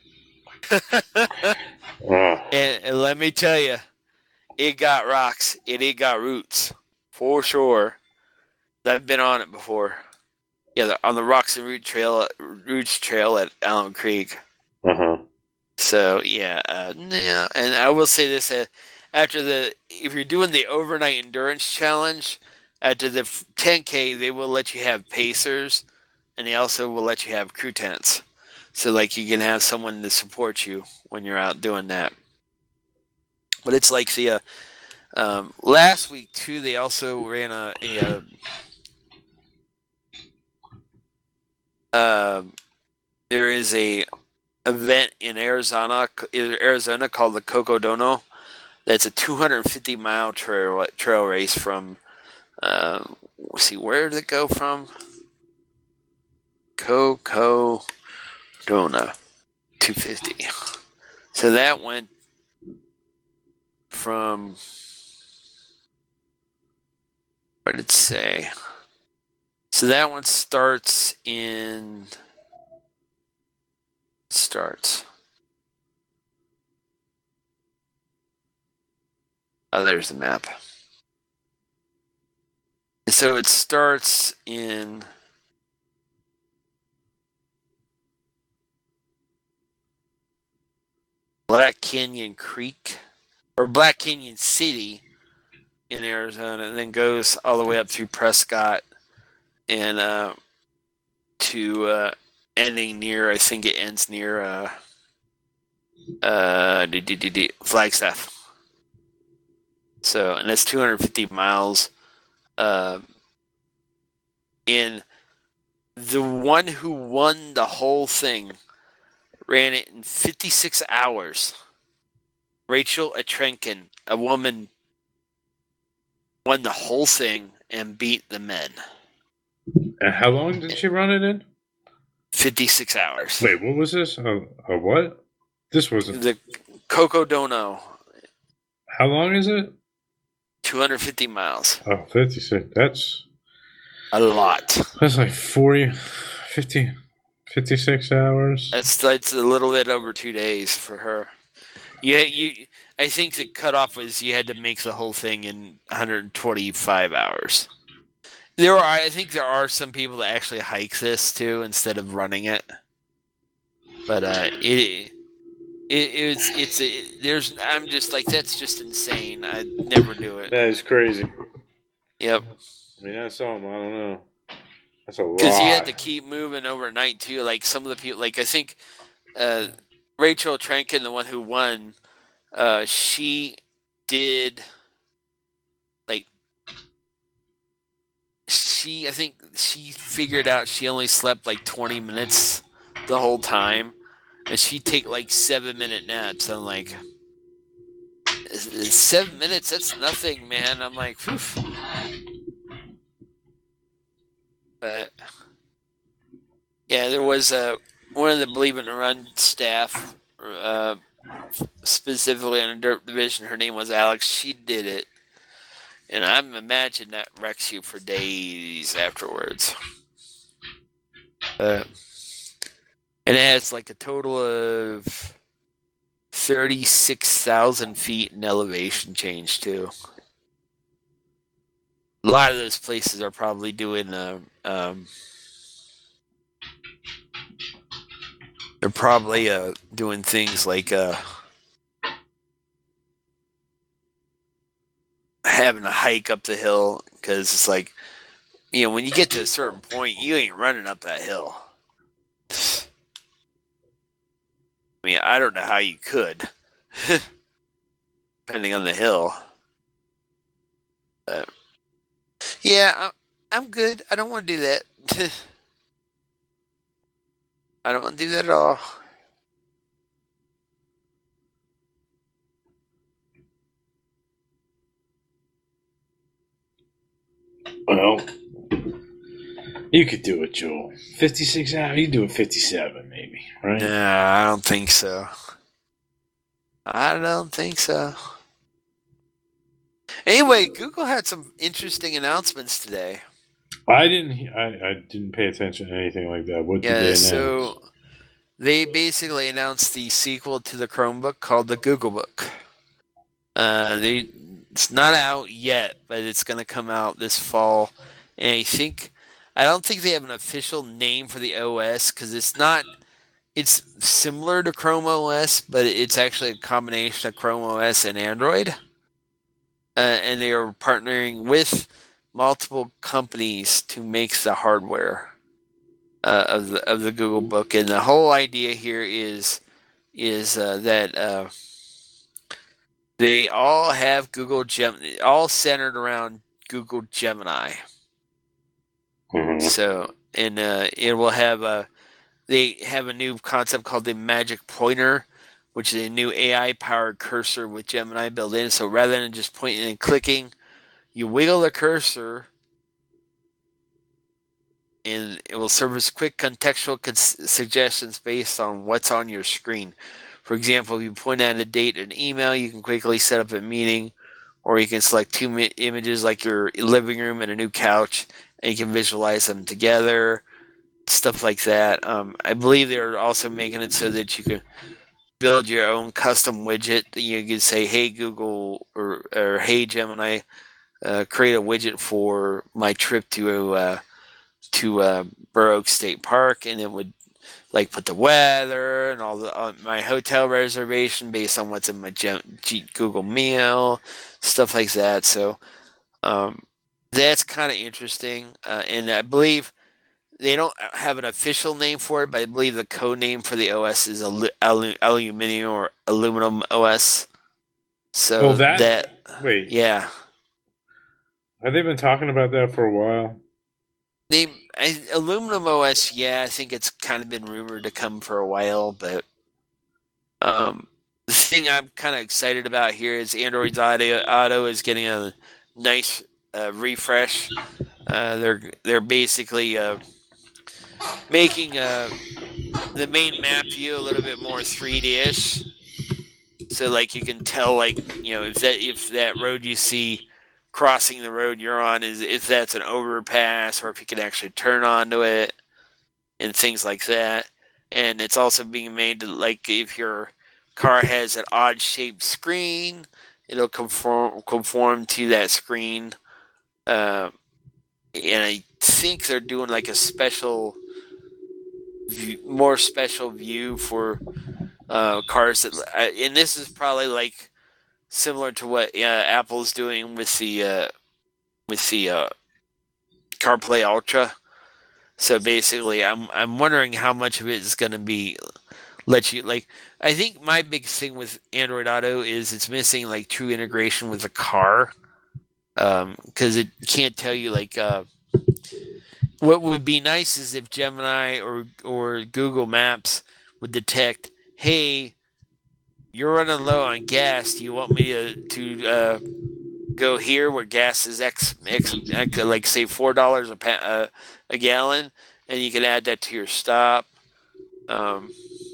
Oh. and, and let me tell you, it got rocks and it got roots for sure. I've been on it before. Yeah, the, on the Rocks and Root Trail, Roots Trail at Allen Creek. Uh huh. So yeah, uh, yeah, and I will say this: uh, after the if you're doing the overnight endurance challenge, after the ten K, they will let you have pacers, and they also will let you have crew tents. So like you can have someone to support you when you're out doing that. But it's like the uh, um, last week too. They also ran a, a uh, um, there is a event in Arizona, Arizona called the Cocodono. That's a two hundred fifty mile trail trail race from. Uh, let's see, where did it go from? Cocodona, two fifty. So that went from. What did it say? So that one starts in. Starts. Oh, there's the map. So it starts in Black Canyon Creek, or Black Canyon City in Arizona, and then goes all the way up through Prescott and uh, to uh, ending near, I think it ends near uh, uh, Flagstaff. So, and that's two hundred fifty miles. Uh, in the one who won the whole thing ran it in fifty-six hours. Rachel Atrenkin, a woman, won the whole thing and beat the men. And how long did she run it in? fifty-six hours. Wait, what was this? A, a what? This wasn't. The Cocodono. How long is it? two hundred fifty miles. Oh, fifty-six. That's a lot. That's like forty, fifty, fifty-six hours. That's that's a little bit over two days for her. Yeah, you. I think the cutoff was you had to make the whole thing in one hundred twenty-five hours. There are, I think, there are some people that actually hike this too instead of running it. But uh, it. It, it's it's it, there's I'm just like that's just insane. I'd never do it. That is crazy. Yep. I mean that's something. I don't know. That's a lot. Because you had to keep moving overnight too. Like some of the people, like I think uh, Rachel Trenkin, the one who won, uh, she did like she. I think she figured out she only slept like twenty minutes the whole time. And she'd take like seven minute naps. I'm like, seven minutes? That's nothing, man. I'm like, phew. But yeah, there was a one of the Believe It or Run staff, uh, specifically on the Dirt Division. Her name was Alex. She did it, and I imagine that wrecks you for days afterwards. Uh, And it has like a total of thirty-six thousand feet in elevation change, too. A lot of those places are probably doing, uh, um, they're probably uh, doing things like uh, having a hike up the hill, because it's like, you know, when you get to a certain point, you ain't running up that hill. I mean, I don't know how you could, depending on the hill. But yeah, I'm good. I don't want to do that. I don't want to do that at all. Well, you could do it, Joel. fifty-six hours? You do it fifty-seven, maybe, right? Nah, I don't think so. I don't think so. Anyway, Google had some interesting announcements today. I didn't. I, I didn't pay attention to anything like that. What did Yeah, they announce? so they basically announced the sequel to the Chromebook called the Google Book. Uh, they it's not out yet, but it's going to come out this fall. And I think I don't think they have an official name for the O S because it's not. It's similar to Chrome O S, but it's actually a combination of Chrome O S and Android. uh, and they are partnering with multiple companies to make the hardware uh, of the of the Google Book. And the whole idea here is is uh, that uh, they all have Google Gemini, all centered around Google Gemini. Mhm. So, and uh, it will have a. They have a new concept called the Magic Pointer, which is a new A I-powered cursor with Gemini built in. So rather than just pointing and clicking, you wiggle the cursor, and it will serve as quick contextual cons- suggestions based on what's on your screen. For example, if you point out a date and email, you can quickly set up a meeting, or you can select two mi- images like your living room and a new couch, and you can visualize them together, stuff like that. Um, I believe they're also making it so that you can build your own custom widget. You can say, "Hey Google," or or "Hey Gemini, uh, create a widget for my trip to uh, to uh, Burr Oak State Park," and it would like put the weather and all the uh, my hotel reservation based on what's in my Gem- G- Google Mail, stuff like that. So um, that's kind of interesting, uh, and I believe they don't have an official name for it, but I believe the code name for the O S is alu- alu- aluminum or aluminum O S. So Well, that, that wait, yeah. have they been talking about that for a while? They I, aluminum O S, yeah, I think it's kind of been rumored to come for a while, but um, the thing I'm kind of excited about here is Android Auto, Auto is getting a nice uh, refresh. Uh, they're they're basically uh, making uh, the main map view a little bit more three D-ish, so like you can tell, like, you know, if that if that road you see crossing the road you're on is if that's an overpass, or if you can actually turn onto it and things like that. And it's also being made to, like, if your car has an odd shaped screen, it'll conform conform to that screen. Uh, and I think they're doing like a special, view, more special view for uh, cars that, and this is probably like similar to what uh, Apple's doing with the uh, with the uh, CarPlay Ultra. So basically, I'm I'm wondering how much of it is going to be let you, like. I think my big thing with Android Auto is it's missing like true integration with the car, because um, it can't tell you like. Uh, what would be nice is if Gemini or or Google Maps would detect, hey, you're running low on gas. Do you want me to to uh, go here where gas is X, X like say four dollars a pa- uh, a gallon, and you can add that to your stop. Um,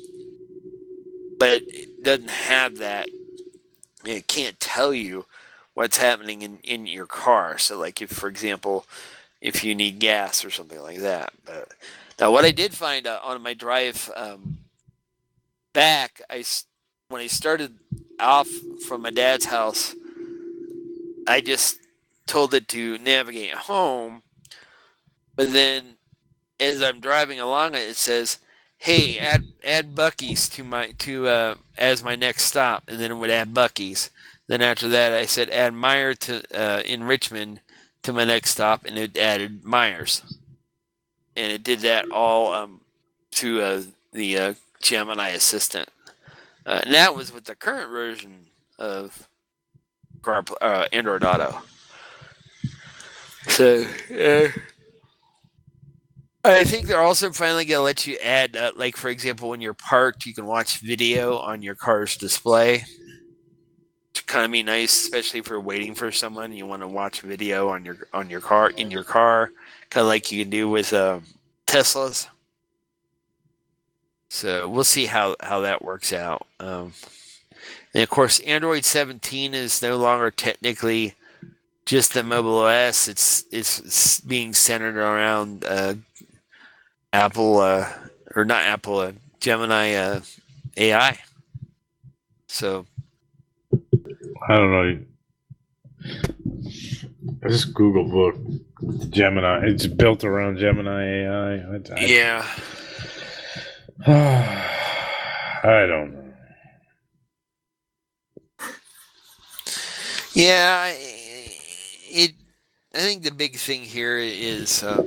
but it doesn't have that. It can't tell you what's happening in, in your car. So, like, if, for example, if you need gas or something like that. But now, what I did find uh, on my drive um, back, I when I started off from my dad's house, I just told it to navigate home. But then, as I'm driving along it, it says, "Hey, add add Buc-ee's to my to uh, as my next stop," and then it would add Buc-ee's. Then after that, I said, "Add Meijer to uh, in Richmond to my next stop," and it added Meijer's, and it did that all um, to uh, the uh, Gemini Assistant. Uh, and that was with the current version of Car, uh, Android Auto. So. Uh, I think they're also finally going to let you add, uh, like, for example, when you're parked, you can watch video on your car's display. It's kind of be nice, especially if you're waiting for someone. You want to watch video on your on your car in your car, kind of like you can do with uh, Teslas. So we'll see how, how that works out. Um, and of course, Android seventeen is no longer technically just the mobile O S. It's it's, it's being centered around uh, Apple, uh, or not Apple, uh, Gemini uh, A I. So I don't know. This Google Book, Gemini, it's built around Gemini A I. I, I, yeah, I don't know. yeah. it. I think the big thing here is uh,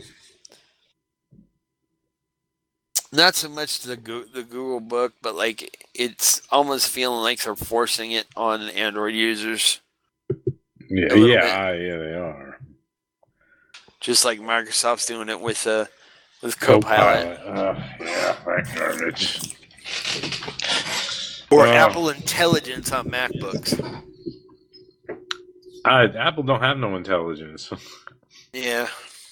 not so much the Go- the Google Book, but like it's almost feeling like they're forcing it on Android users. Yeah, A little yeah, bit. I- yeah, they are. Just like Microsoft's doing it with uh, with Copilot. Uh, yeah, that garbage. Or Uh, Apple Intelligence on MacBooks. Uh, Apple don't have no intelligence. Yeah.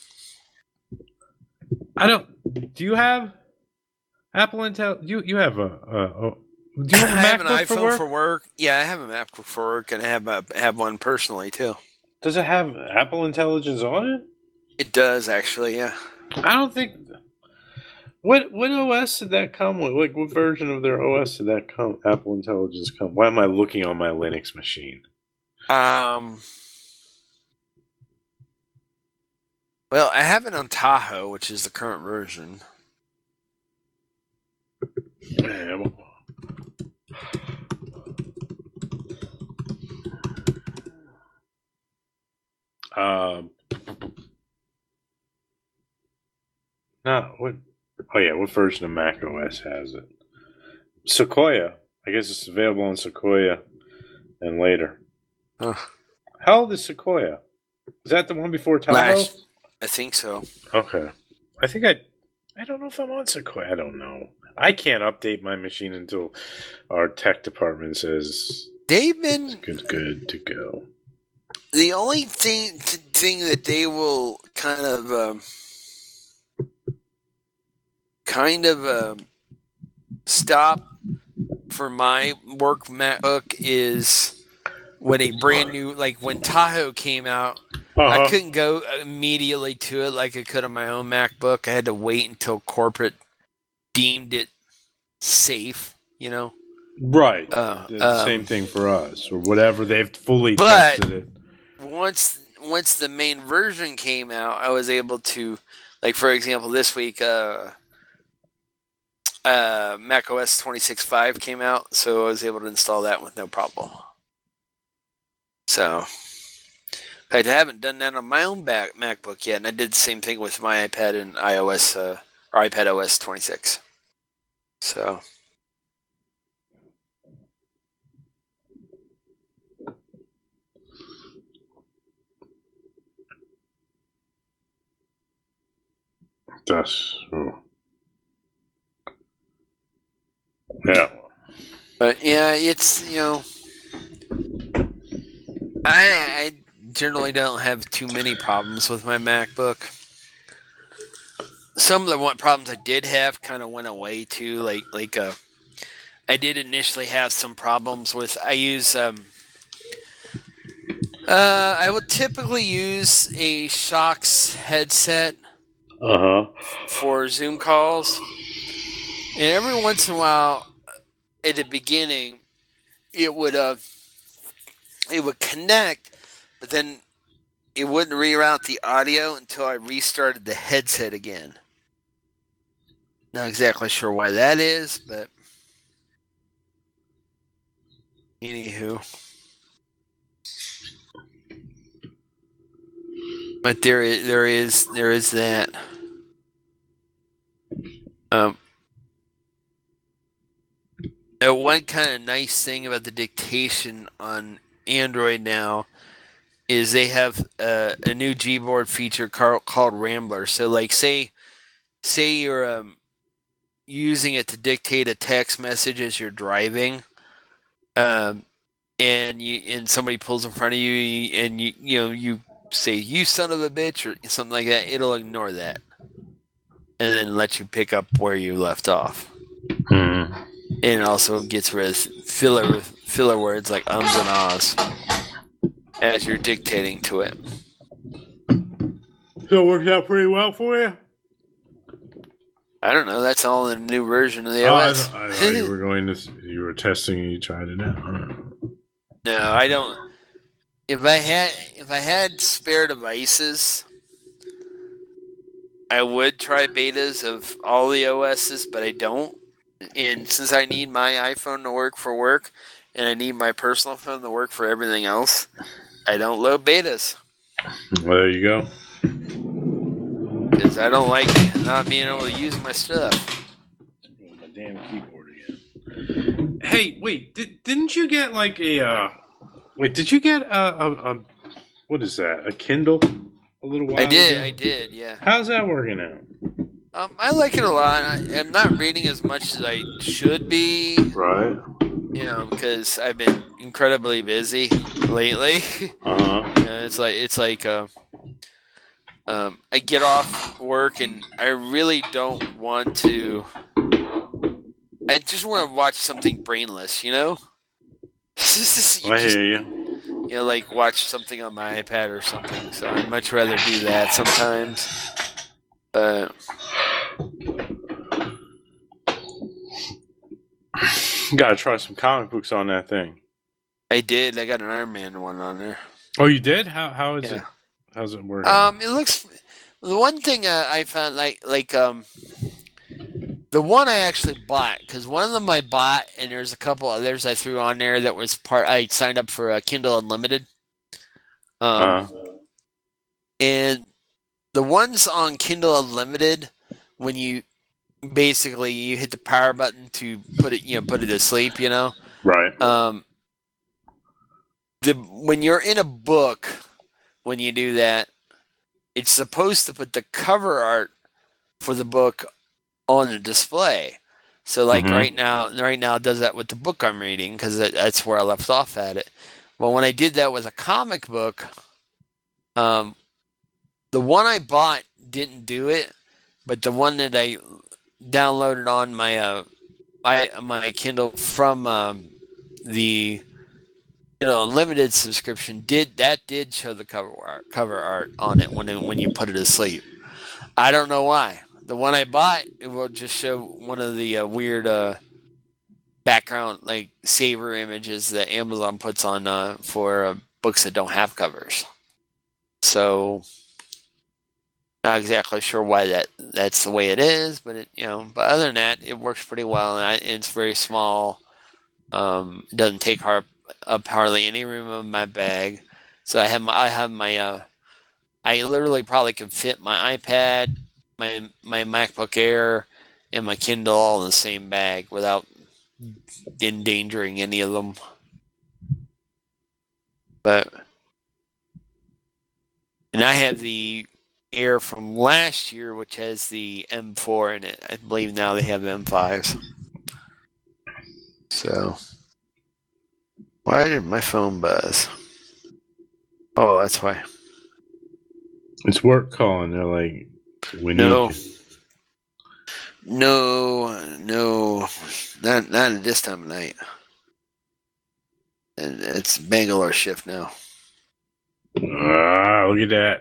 I don't. Do you have Apple Intel? You you have a. a, a do you have a I have an MacBook iPhone for work? for work. Yeah, I have a MacBook for work, and I have a, have one personally too. Does it have Apple Intelligence on it? It does actually. Yeah. I don't think. What what O S did that come with? Like what version of their O S did that come? Apple Intelligence come? Why am I looking on my Linux machine? Um. Well, I have it on Tahoe, which is the current version. Man, Um. No, what? Oh yeah, what version of Mac O S has it? Sequoia. I guess it's available on Sequoia and later. Huh. How old is Sequoia? Is that the one before Tahoe? Last, I think so. Okay. I think I. I don't know if I'm on Sequoia. I don't know. I can't update my machine until our tech department says They've been it's good, good to go. the only thing thing that they will kind of um, kind of um, stop for my work MacBook is when a brand new, like when Tahoe came out, Uh-huh. I couldn't go immediately to it like I could on my own MacBook. I had to wait until corporate deemed it safe, you know. Right. Uh, the um, same thing for us, or whatever they've fully But- tested it. once once the main version came out, I was able to, like for example, this week, uh, uh, macOS twenty-six point five came out, so I was able to install that with no problem. So, I haven't done that on my own back MacBook yet, and I did the same thing with my iPad and iOS uh, or iPad O S twenty-six. So. That's oh. Yeah. But yeah, it's, you know, I, I generally don't have too many problems with my MacBook. Some of the one problems I did have kind of went away too. Like, like uh, I did initially have some problems with. I use. Um, uh, I would typically use a Shox headset Uh huh. for Zoom calls, and every once in a while, at the beginning, it would uh, it would connect, but then it wouldn't reroute the audio until I restarted the headset again. Not exactly sure why that is, but anywho. But there is there is there is that. Um, uh, one kind of nice thing about the dictation on Android now is they have uh, a new Gboard feature called, called Rambler. So, like, say say you're um, using it to dictate a text message as you're driving, um, and you and somebody pulls in front of you, and you you know you say "you son of a bitch" or something like that. It'll ignore that and then let you pick up where you left off. Hmm. And it also gets rid of filler filler words like ums and ahs as you're dictating to it. So it worked out pretty well for you. I don't know. That's all in the new version of the Oh, O I, S. thought- I thought you were going to. You were testing and you tried it out. No, I don't. If I had if I had spare devices, I would try betas of all the O Ss, but I don't. And since I need my iPhone to work for work, and I need my personal phone to work for everything else, I don't load betas. Well, there you go. Because I don't like not being able to use my stuff. My damn keyboard again. Hey, wait, did, didn't you get like a, uh, wait, did you get a, a, a, what is that, a Kindle a little while I did, ago? I did, yeah. How's that working out? Um, I like it a lot. I, I'm not reading as much as I should be, Right. you know, because I've been incredibly busy lately. Uh-huh. You know, it's like, it's like, uh, um, I get off work and I really don't want to, I just want to watch something brainless, you know? You I just- hear you. You know, like watch something on my iPad or something. So I'd much rather do that sometimes. But You gotta try some comic books on that thing. I did. I got an Iron Man one on there. Oh, you did? How how is Yeah. it? How's it working? Um, it looks. The one thing uh, I found, like, like um, the one I actually bought, because one of them I bought, and there's a couple others I threw on there that was part. I signed up for a Kindle Unlimited. Um, uh, and the ones on Kindle Unlimited, when you basically you hit the power button to put it, you know, put it to sleep, you know. right. Um, the when you're in a book, when you do that, it's supposed to put the cover art for the book on the display. So, like Mhm. right now, right now it does that with the book I'm reading because that, that's where I left off at it. Well, when I did that with a comic book, um, the one I bought didn't do it, but the one that I downloaded on my uh, my my Kindle from um, the you know unlimited subscription did that did show the cover art cover art on it when it, when you put it to sleep. I don't know why. The one I bought, it will just show one of the uh, weird uh, background like saver images that Amazon puts on uh, for uh, books that don't have covers. So not exactly sure why that that's the way it is, but it you know. But other than that, it works pretty well, and I, it's very small. Um, it doesn't take hard, up hardly any room in my bag. So I have my I have my uh, I literally probably could fit my iPad, my my MacBook Air, and my Kindle all in the same bag without endangering any of them. But and I have the Air from last year, which has the M four in it. I believe now they have M fives. So why did my phone buzz? Oh, that's why. It's work calling. They're like, we need No. you. No, no, not not at this time of night. And it's Bangalore shift now. Ah, look at that.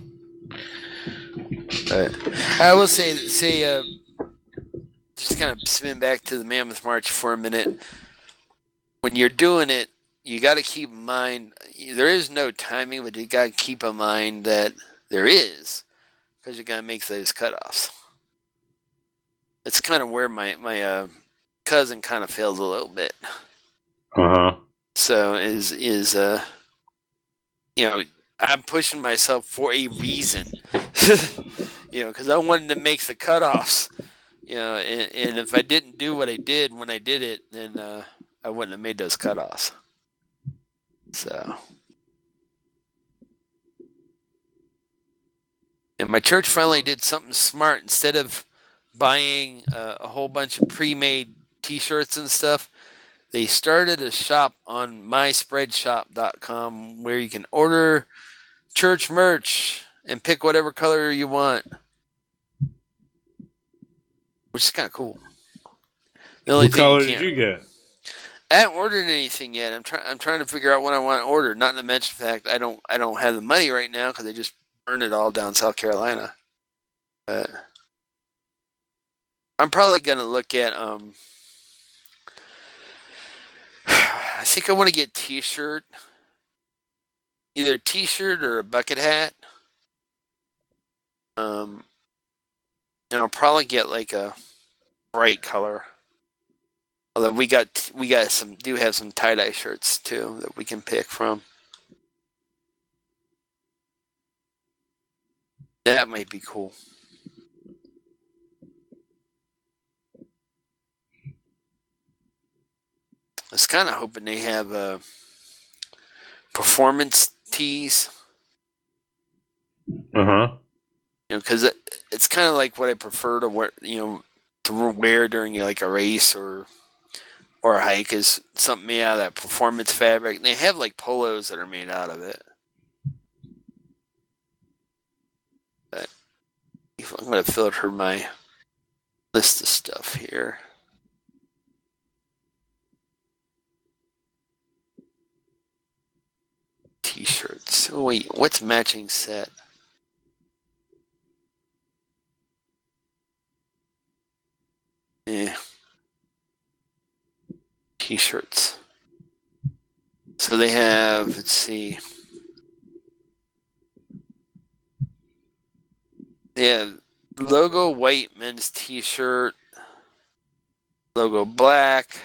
But I will say, say, uh, just kind of spin back to the Mammoth March for a minute. When you're doing it, you got to keep in mind there is no timing, but you got to keep in mind that there is, because you're gonna make those cutoffs. It's kind of where my my uh, cousin kind of failed a little bit. Uh-huh. So is is uh, you know, I'm pushing myself for a reason, you know, because I wanted to make the cutoffs, you know, and, and if I didn't do what I did when I did it, then uh, I wouldn't have made those cutoffs. So, and my church finally did something smart. Instead of buying uh, a whole bunch of pre-made T-shirts and stuff, they started a shop on my spreadshop dot com where you can order church merch and pick whatever color you want, which is kind of cool. The only What thing color you did can't- you get? I haven't ordered anything yet. I'm trying. I'm trying to figure out what I want to order. Not to mention the fact I don't. I don't have the money right now because they just burned it all down South Carolina. But I'm probably gonna look at. Um, I think I want to get T-shirt, either a T-shirt or a bucket hat. Um, and I'll probably get like a bright color. Although we got we got some do have some tie-dye shirts too that we can pick from. That might be cool. I was kind of hoping they have uh, performance tees. Uh huh. You know, because it, it's kind of like what I prefer to wear. You know, to wear during like a race or or a hike is something made out of that performance fabric. And they have like polos that are made out of it. But I'm going to filter my list of stuff here. T-shirts. Oh wait, what's matching set? Yeah. T-shirts. So they have, let's see. They have logo white men's T-shirt, logo black,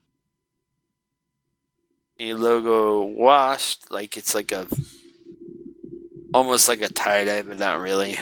a logo washed, like it's like a, almost like a tie-dye, but not really.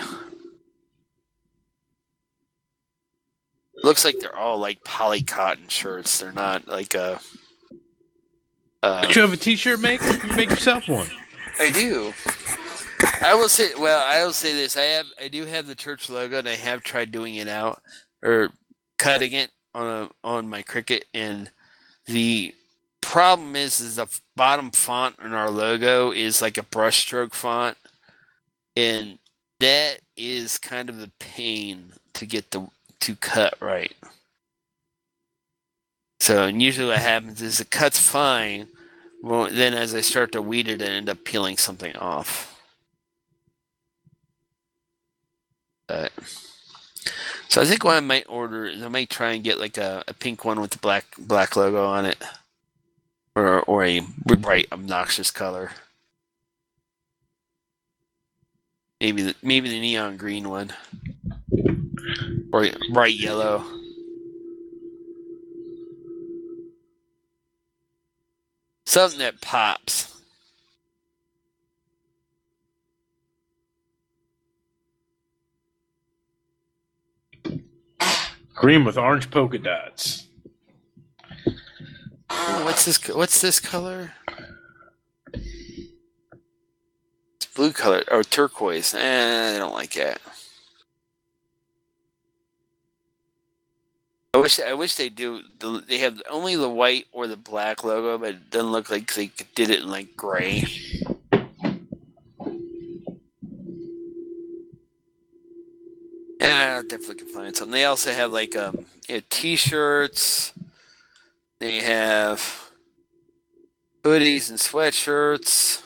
Looks like they're all like poly cotton shirts. They're not like a. Uh, Don't you have a T-shirt make? You make yourself one. I do. I will say. Well, I will say this. I have. I do have the church logo, and I have tried doing it out or cutting it on a, on my Cricut. And the problem is, is the bottom font in our logo is like a brushstroke font, and that is kind of a pain to get the. To cut right. So, and usually what happens is it cuts fine, well, then as I start to weed it, I end up peeling something off. But, so I think what I might order is I might try and get like a, a pink one with the black black logo on it, or or a bright obnoxious color. Maybe the, maybe the neon green one. Or bright yellow. Something that pops. Green with orange polka dots. Oh, what's this? What's this color? It's blue color or turquoise. Eh, I don't like that. I wish I wish they do. The, they have only the white or the black logo, but it doesn't look like they did it in like gray. Yeah, I definitely can find something. They also have like um, you know, t-shirts. They have hoodies and sweatshirts.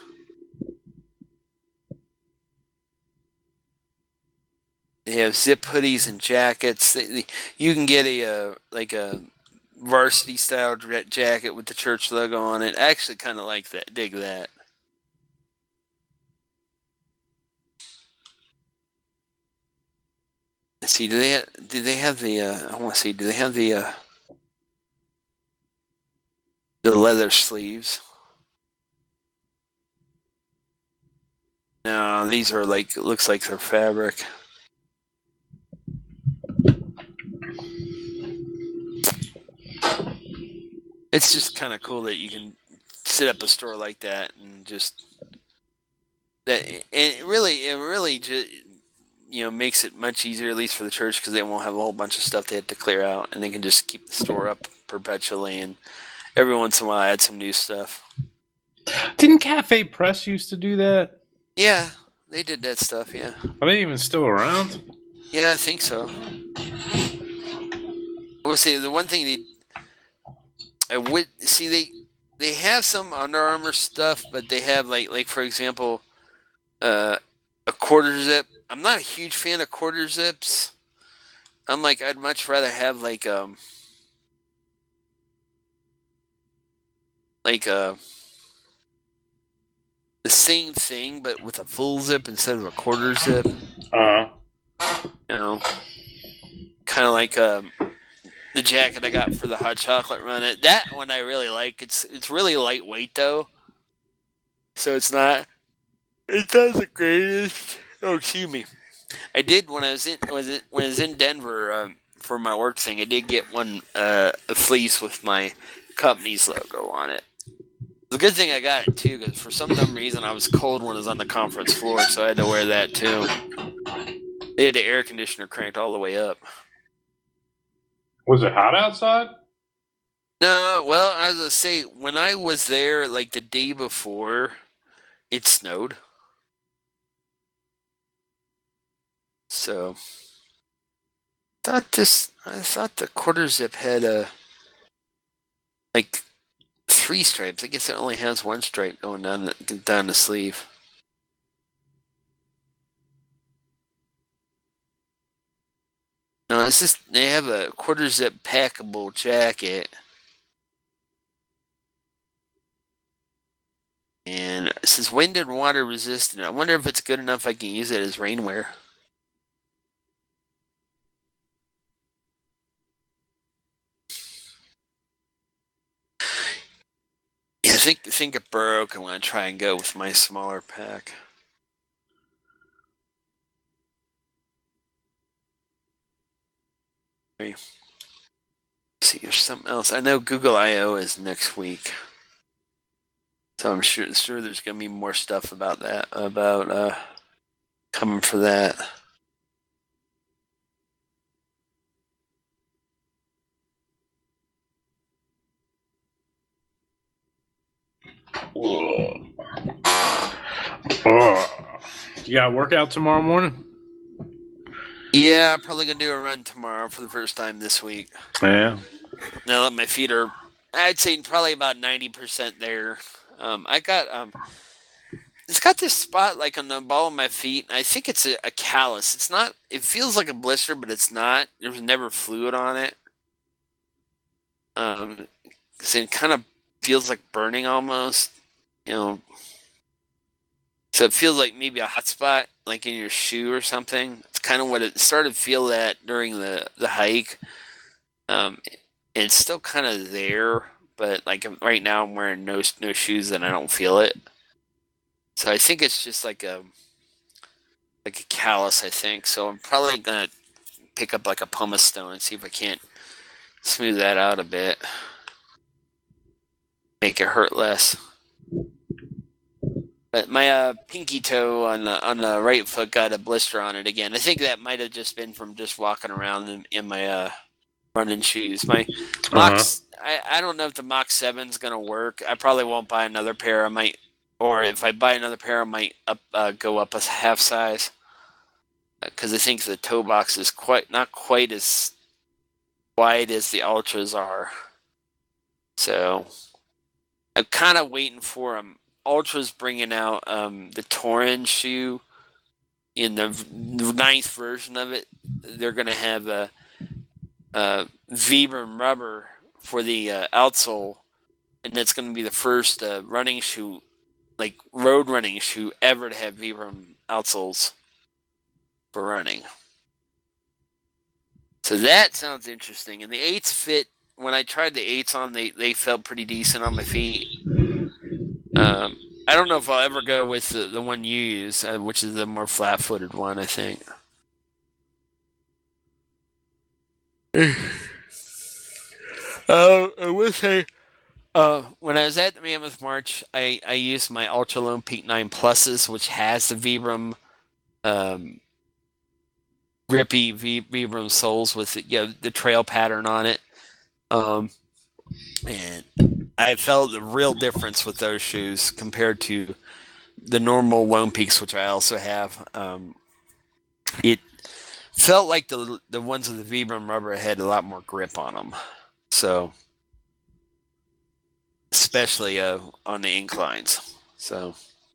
They have zip hoodies and jackets. They, they, you can get a uh, like a varsity style jacket with the church logo on it. I actually kind of like that. Dig that. Let's see, do they have, do they have the? Uh, I want to see. Do they have the uh, the leather sleeves? No, these are like. It looks like they're fabric. It's just kind of cool that you can set up a store like that and just that. And it really, it really just you know makes it much easier, at least for the church, because they won't have a whole bunch of stuff they have to clear out, and they can just keep the store up perpetually, and every once in a while add some new stuff. Didn't Cafe Press used to do that? Yeah, they did that stuff. Yeah. Are they even still around? Yeah, I think so. We'll see. The one thing they I would see they they have some Under Armour stuff, but they have like like for example, uh, a quarter zip. I'm not a huge fan of quarter zips. I'm like I'd much rather have like um like uh the same thing but with a full zip instead of a quarter zip. Uh You know, kind of like um. The jacket I got for the hot chocolate run. It that one I really like. It's it's really lightweight though, so it's not it's not the greatest. Oh, excuse me. I did when I was in was it when I was in Denver um, for my work thing. I did get one uh, a fleece with my company's logo on it. It's a good thing I got it too, because for some dumb reason I was cold when I was on the conference floor, so I had to wear that too. They had the air conditioner cranked all the way up. Was it hot outside? No, well, I was gonna say when I was there, like the day before, it snowed. So, thought this. I thought the quarter zip had a like three stripes. I guess it only has one stripe going down the, down the sleeve. No, it's just they have a quarter zip packable jacket. And it says wind and water resistant. I wonder if it's good enough I can use it as rainwear. Yeah, I think I think it broke. I want to try and go with my smaller pack. Let's see, there's something else. I know Google I O is next week. So I'm sure, sure there's going to be more stuff about that, about uh, coming for that. Oh. You got a workout tomorrow morning? Yeah, I'm probably going to do a run tomorrow for the first time this week. Yeah. Now that my feet are, I'd say probably about ninety percent there. Um, I got, um, it's got this spot like on the ball of my feet. I think it's a, a callus. It's not, it feels like a blister, but it's not. There's never fluid on it. Um, so it kind of feels like burning almost, you know. So it feels like maybe a hot spot, like in your shoe or something. It's kind of what it started to feel that during the, the hike. Um, it's still kind of there. But like right now, I'm wearing no no shoes and I don't feel it. So I think it's just like a like a callus. I think so. I'm probably gonna pick up like a pumice stone and see if I can't smooth that out a bit, make it hurt less. But my uh, pinky toe on the on the right foot got a blister on it again. I think that might have just been from just walking around in, in my uh, running shoes. My Mox. Uh-huh. I, I don't know if the Mach seven is going to work. I probably won't buy another pair. I might, or if I buy another pair, I might up, uh, go up a half size. Because I think the toe box is quite not quite as wide as the Ultras are. So I'm kind of waiting for them. Ultra's bringing out um, the Torin shoe in the ninth version of it. They're going to have a, a Vibram rubber for the uh, outsole, and that's going to be the first uh, running shoe, like road running shoe, ever to have Vibram outsoles for running. So that sounds interesting. And the eights fit, when I tried the eights on, they, they felt pretty decent on my feet. Um, I don't know if I'll ever go with the, the one you use, uh, which is the more flat-footed one, I think. Uh, I will say, uh, when I was at the Mammoth March, I, I used my Ultra Lone Peak nine Pluses, which has the Vibram, um, grippy v- Vibram soles with the, you know, the trail pattern on it. Um, and I felt the real difference with those shoes compared to the normal Lone Peaks, which I also have. Um, it felt like the the ones with the Vibram rubber had a lot more grip on them. So, especially uh, on the inclines. So,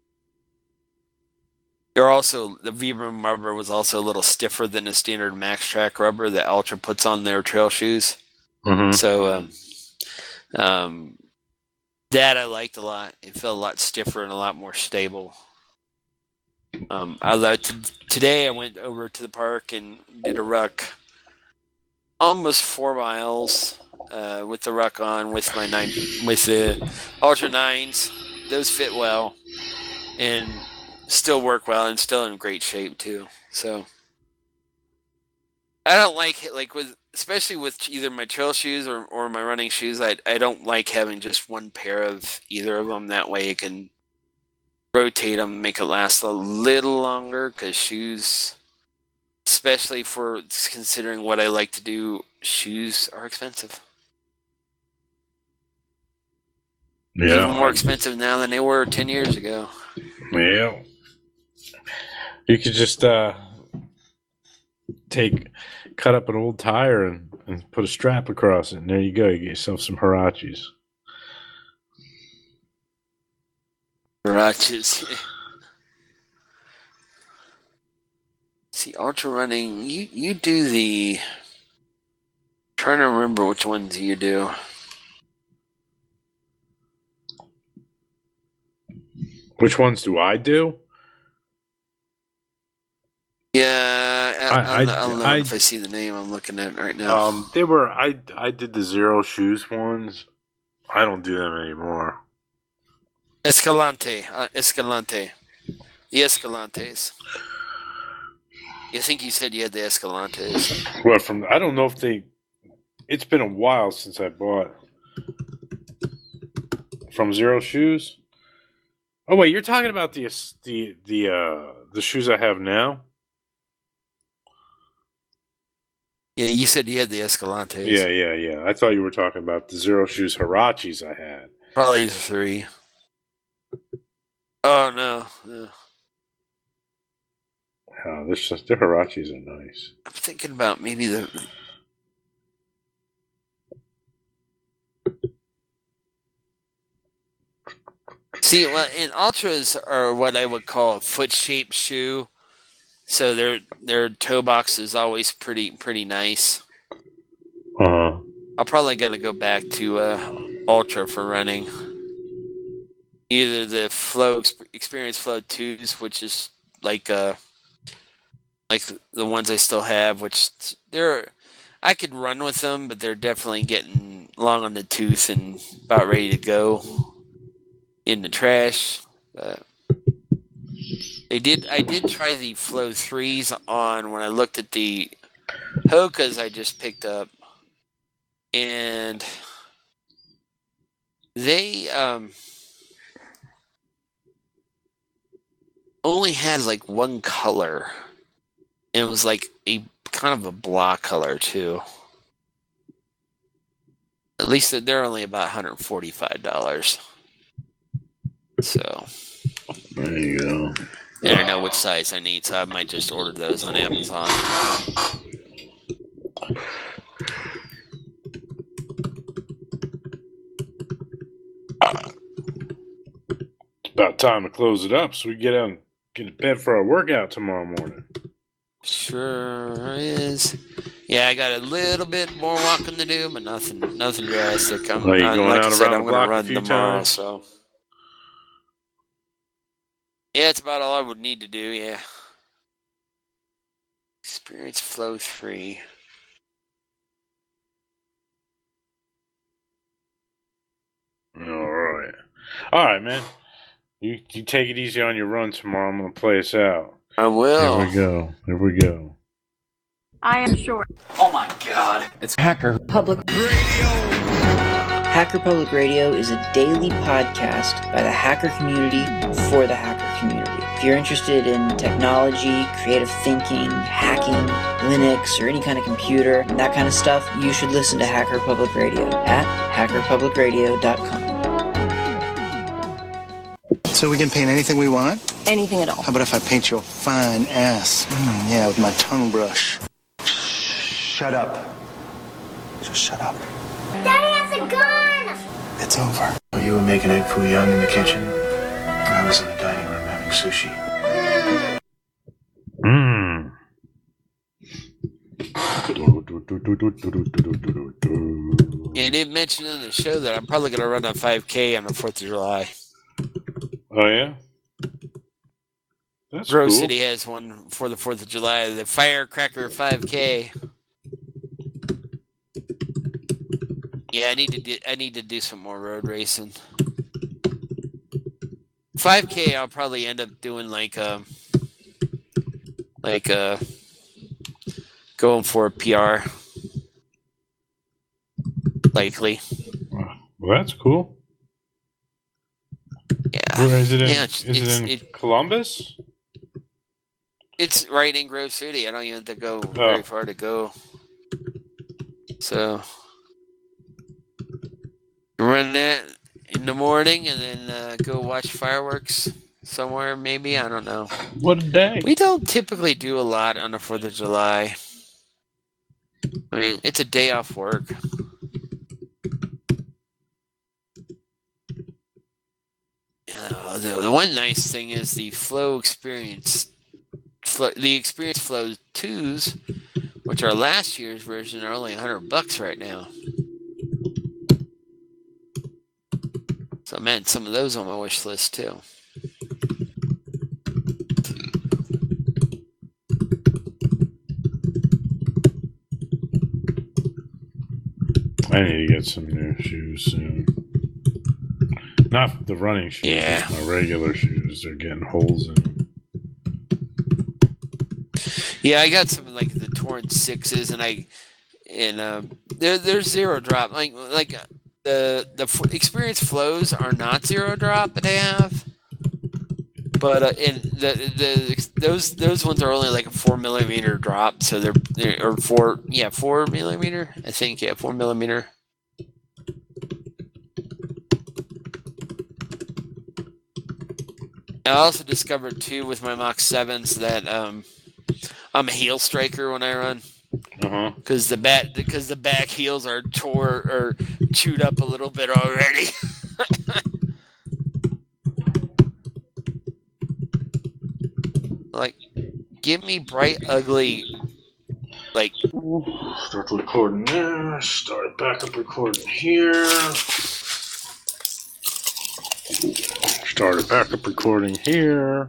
they're also, the Vibram rubber was also a little stiffer than the standard Max Track rubber that Ultra puts on their trail shoes. Mm-hmm. So, um, um, that I liked a lot. It felt a lot stiffer and a lot more stable. Um, I liked, today I went over to the park and did a ruck, almost four miles. Uh, with the ruck on, with my nine, with the Ultra nines, those fit well, and still work well, and still in great shape too. So I don't like it, like with, especially with either my trail shoes or, or my running shoes. I I don't like having just one pair of either of them. That way, you can rotate them, make it last a little longer. Because shoes, especially for considering what I like to do, shoes are expensive. Yeah, Even more expensive now than they were ten years ago. Yeah. You could just uh, take, cut up an old tire and, and put a strap across it, and there you go. You get yourself some Huaraches. Huaraches. See, ultra running, you, you do the... I'm trying to remember which ones you do. Which ones do I do? Yeah, I, I- I, I, don't know I- if I see the name I'm looking at right now. Um, they were I I did the zero shoes ones. I don't do them anymore. Escalante. Uh, Escalante. The Escalantes. I think you said you had the Escalantes. Well, from I don't know if they. It's been a while since I bought from Zero Shoes. Oh wait, you're talking about the the the uh, the shoes I have now? Yeah, you said you had the Escalantes. Yeah, yeah, yeah. I thought you were talking about the Zero Shoes Huaraches I had. Probably the three. Oh, no. no. Oh, this the Huaraches are nice. I'm thinking about maybe the... See, well, and Ultras are what I would call a foot-shaped shoe. So their their toe box is always pretty pretty nice. Uh huh. I'll probably gotta go back to uh, Ultra for running. Either the Flow Experience Flow twos, which is like uh like the ones I still have, which they're I could run with them, but they're definitely getting long on the tooth and about ready to go in the trash. Uh, They did. I did try the Flow threes on when I looked at the Hokas I just picked up, and they um, only had like one color, and it was like a kind of a blah color too. At least they're only about one hundred forty-five dollars. So there you go. I don't know which size I need, so I might just order those on Amazon. It's about time to close it up so we get out and get to bed for our workout tomorrow morning. Sure is. Yeah, I got a little bit more walking to do, but nothing, nothing drastic. I'm, Are you I'm- going like I out said, around I'm the gonna block a run few tomorrow, times? so. Yeah, it's about all I would need to do. Yeah. Experience Flow three. All right. All right, man. You you take it easy on your run tomorrow. I'm gonna play us out. I will. Here we go. Here we go. I am short. Oh my god. It's Hacker Public Hacker Public Radio is a daily podcast by the hacker community for the hacker community. If you're interested in technology, creative thinking, hacking, Linux, or any kind of computer, that kind of stuff, you should listen to Hacker Public Radio at hacker public radio dot com. So we can paint anything we want? Anything at all. How about if I paint your fine ass? Mm, yeah, with my tongue brush. Shut up. Just shut up. Daddy has a gun! It's over. You were making egg foo young in the kitchen. I was in the dining room having sushi. Mmm. Yeah, I did mention in the show that I'm probably going to run a five K on the fourth of July. Oh yeah. That's Grove cool. City has one for the fourth of July, the Firecracker five K. Yeah, I need to do, I need to do some more road racing. five K, I'll probably end up doing like um like uh going for a P R. Likely. Well, that's cool. Yeah. Where is it in? Yeah, it's, is it's, it in it, Columbus? it's right in Grove City. I don't even have to go very Oh. far to go. So run that in the morning and then uh, go watch fireworks somewhere, maybe. I don't know. What a day. We don't typically do a lot on the fourth of July. I mean, it's a day off work. Uh, the, the one nice thing is the Flow Experience. Flow, the Experience Flow twos, which are last year's version, are only one hundred bucks right now. So, man, some of those on my wish list, too. I need to get some new shoes soon. Not the running shoes, Yeah. just my regular shoes. They're getting holes in them. Yeah, I got some like the Torn sixes, and I and um, they're they're zero drop. Like like the the f- Experience Flows are not zero drop that I have, but uh, and the the those those ones are only like a four millimeter drop, so they're, they're or four yeah four millimeter I think yeah four millimeter. I also discovered too with my Mach sevens that um, I'm a heel striker when I run. Uh-huh. Because the back, because the back heels are tore or chewed up a little bit already. Like, give me bright, ugly, like. Start recording there. Start back up recording here. Start back up recording here.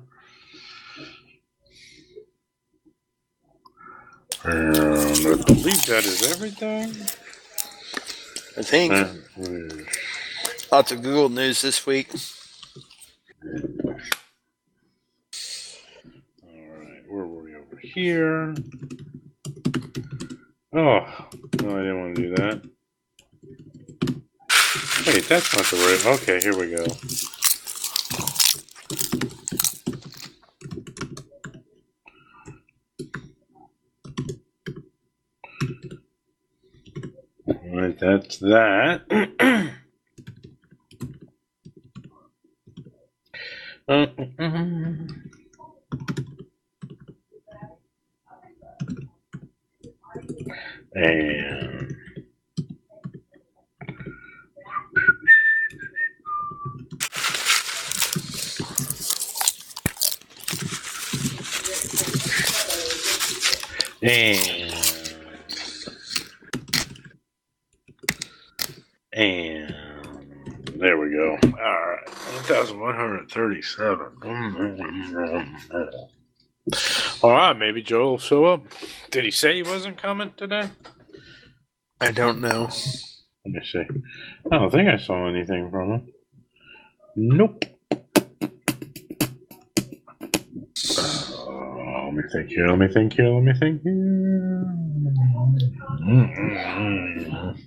And I believe that is everything. I think. Uh, Lots of Google news this week. Alright, where were we over here? Oh, no, I didn't want to do that. Wait, that's not the right. Okay, here we go. Alright, that's that. uh, and and And there we go. All right, one thousand one hundred thirty-seven. All right, maybe Joel will show up. Did he say he wasn't coming today? I don't know. Let me see. I don't think I saw anything from him. Nope. Uh, let me think here. Let me think here. Let me think here. Mm-hmm.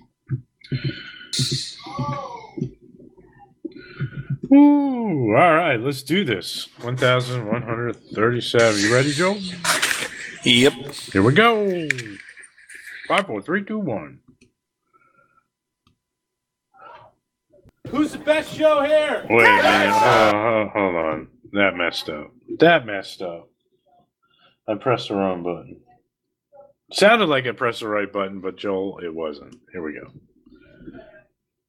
Ooh, all right, let's do this. one thousand one hundred thirty-seven. You ready, Joe? Yep. Here we go. Five, four, three, two, one. Who's the best show here? Wait a minute. Hold on, hold on. That messed up. That messed up. I pressed the wrong button. Sounded like I pressed the right button, but Joel, it wasn't. Here we go.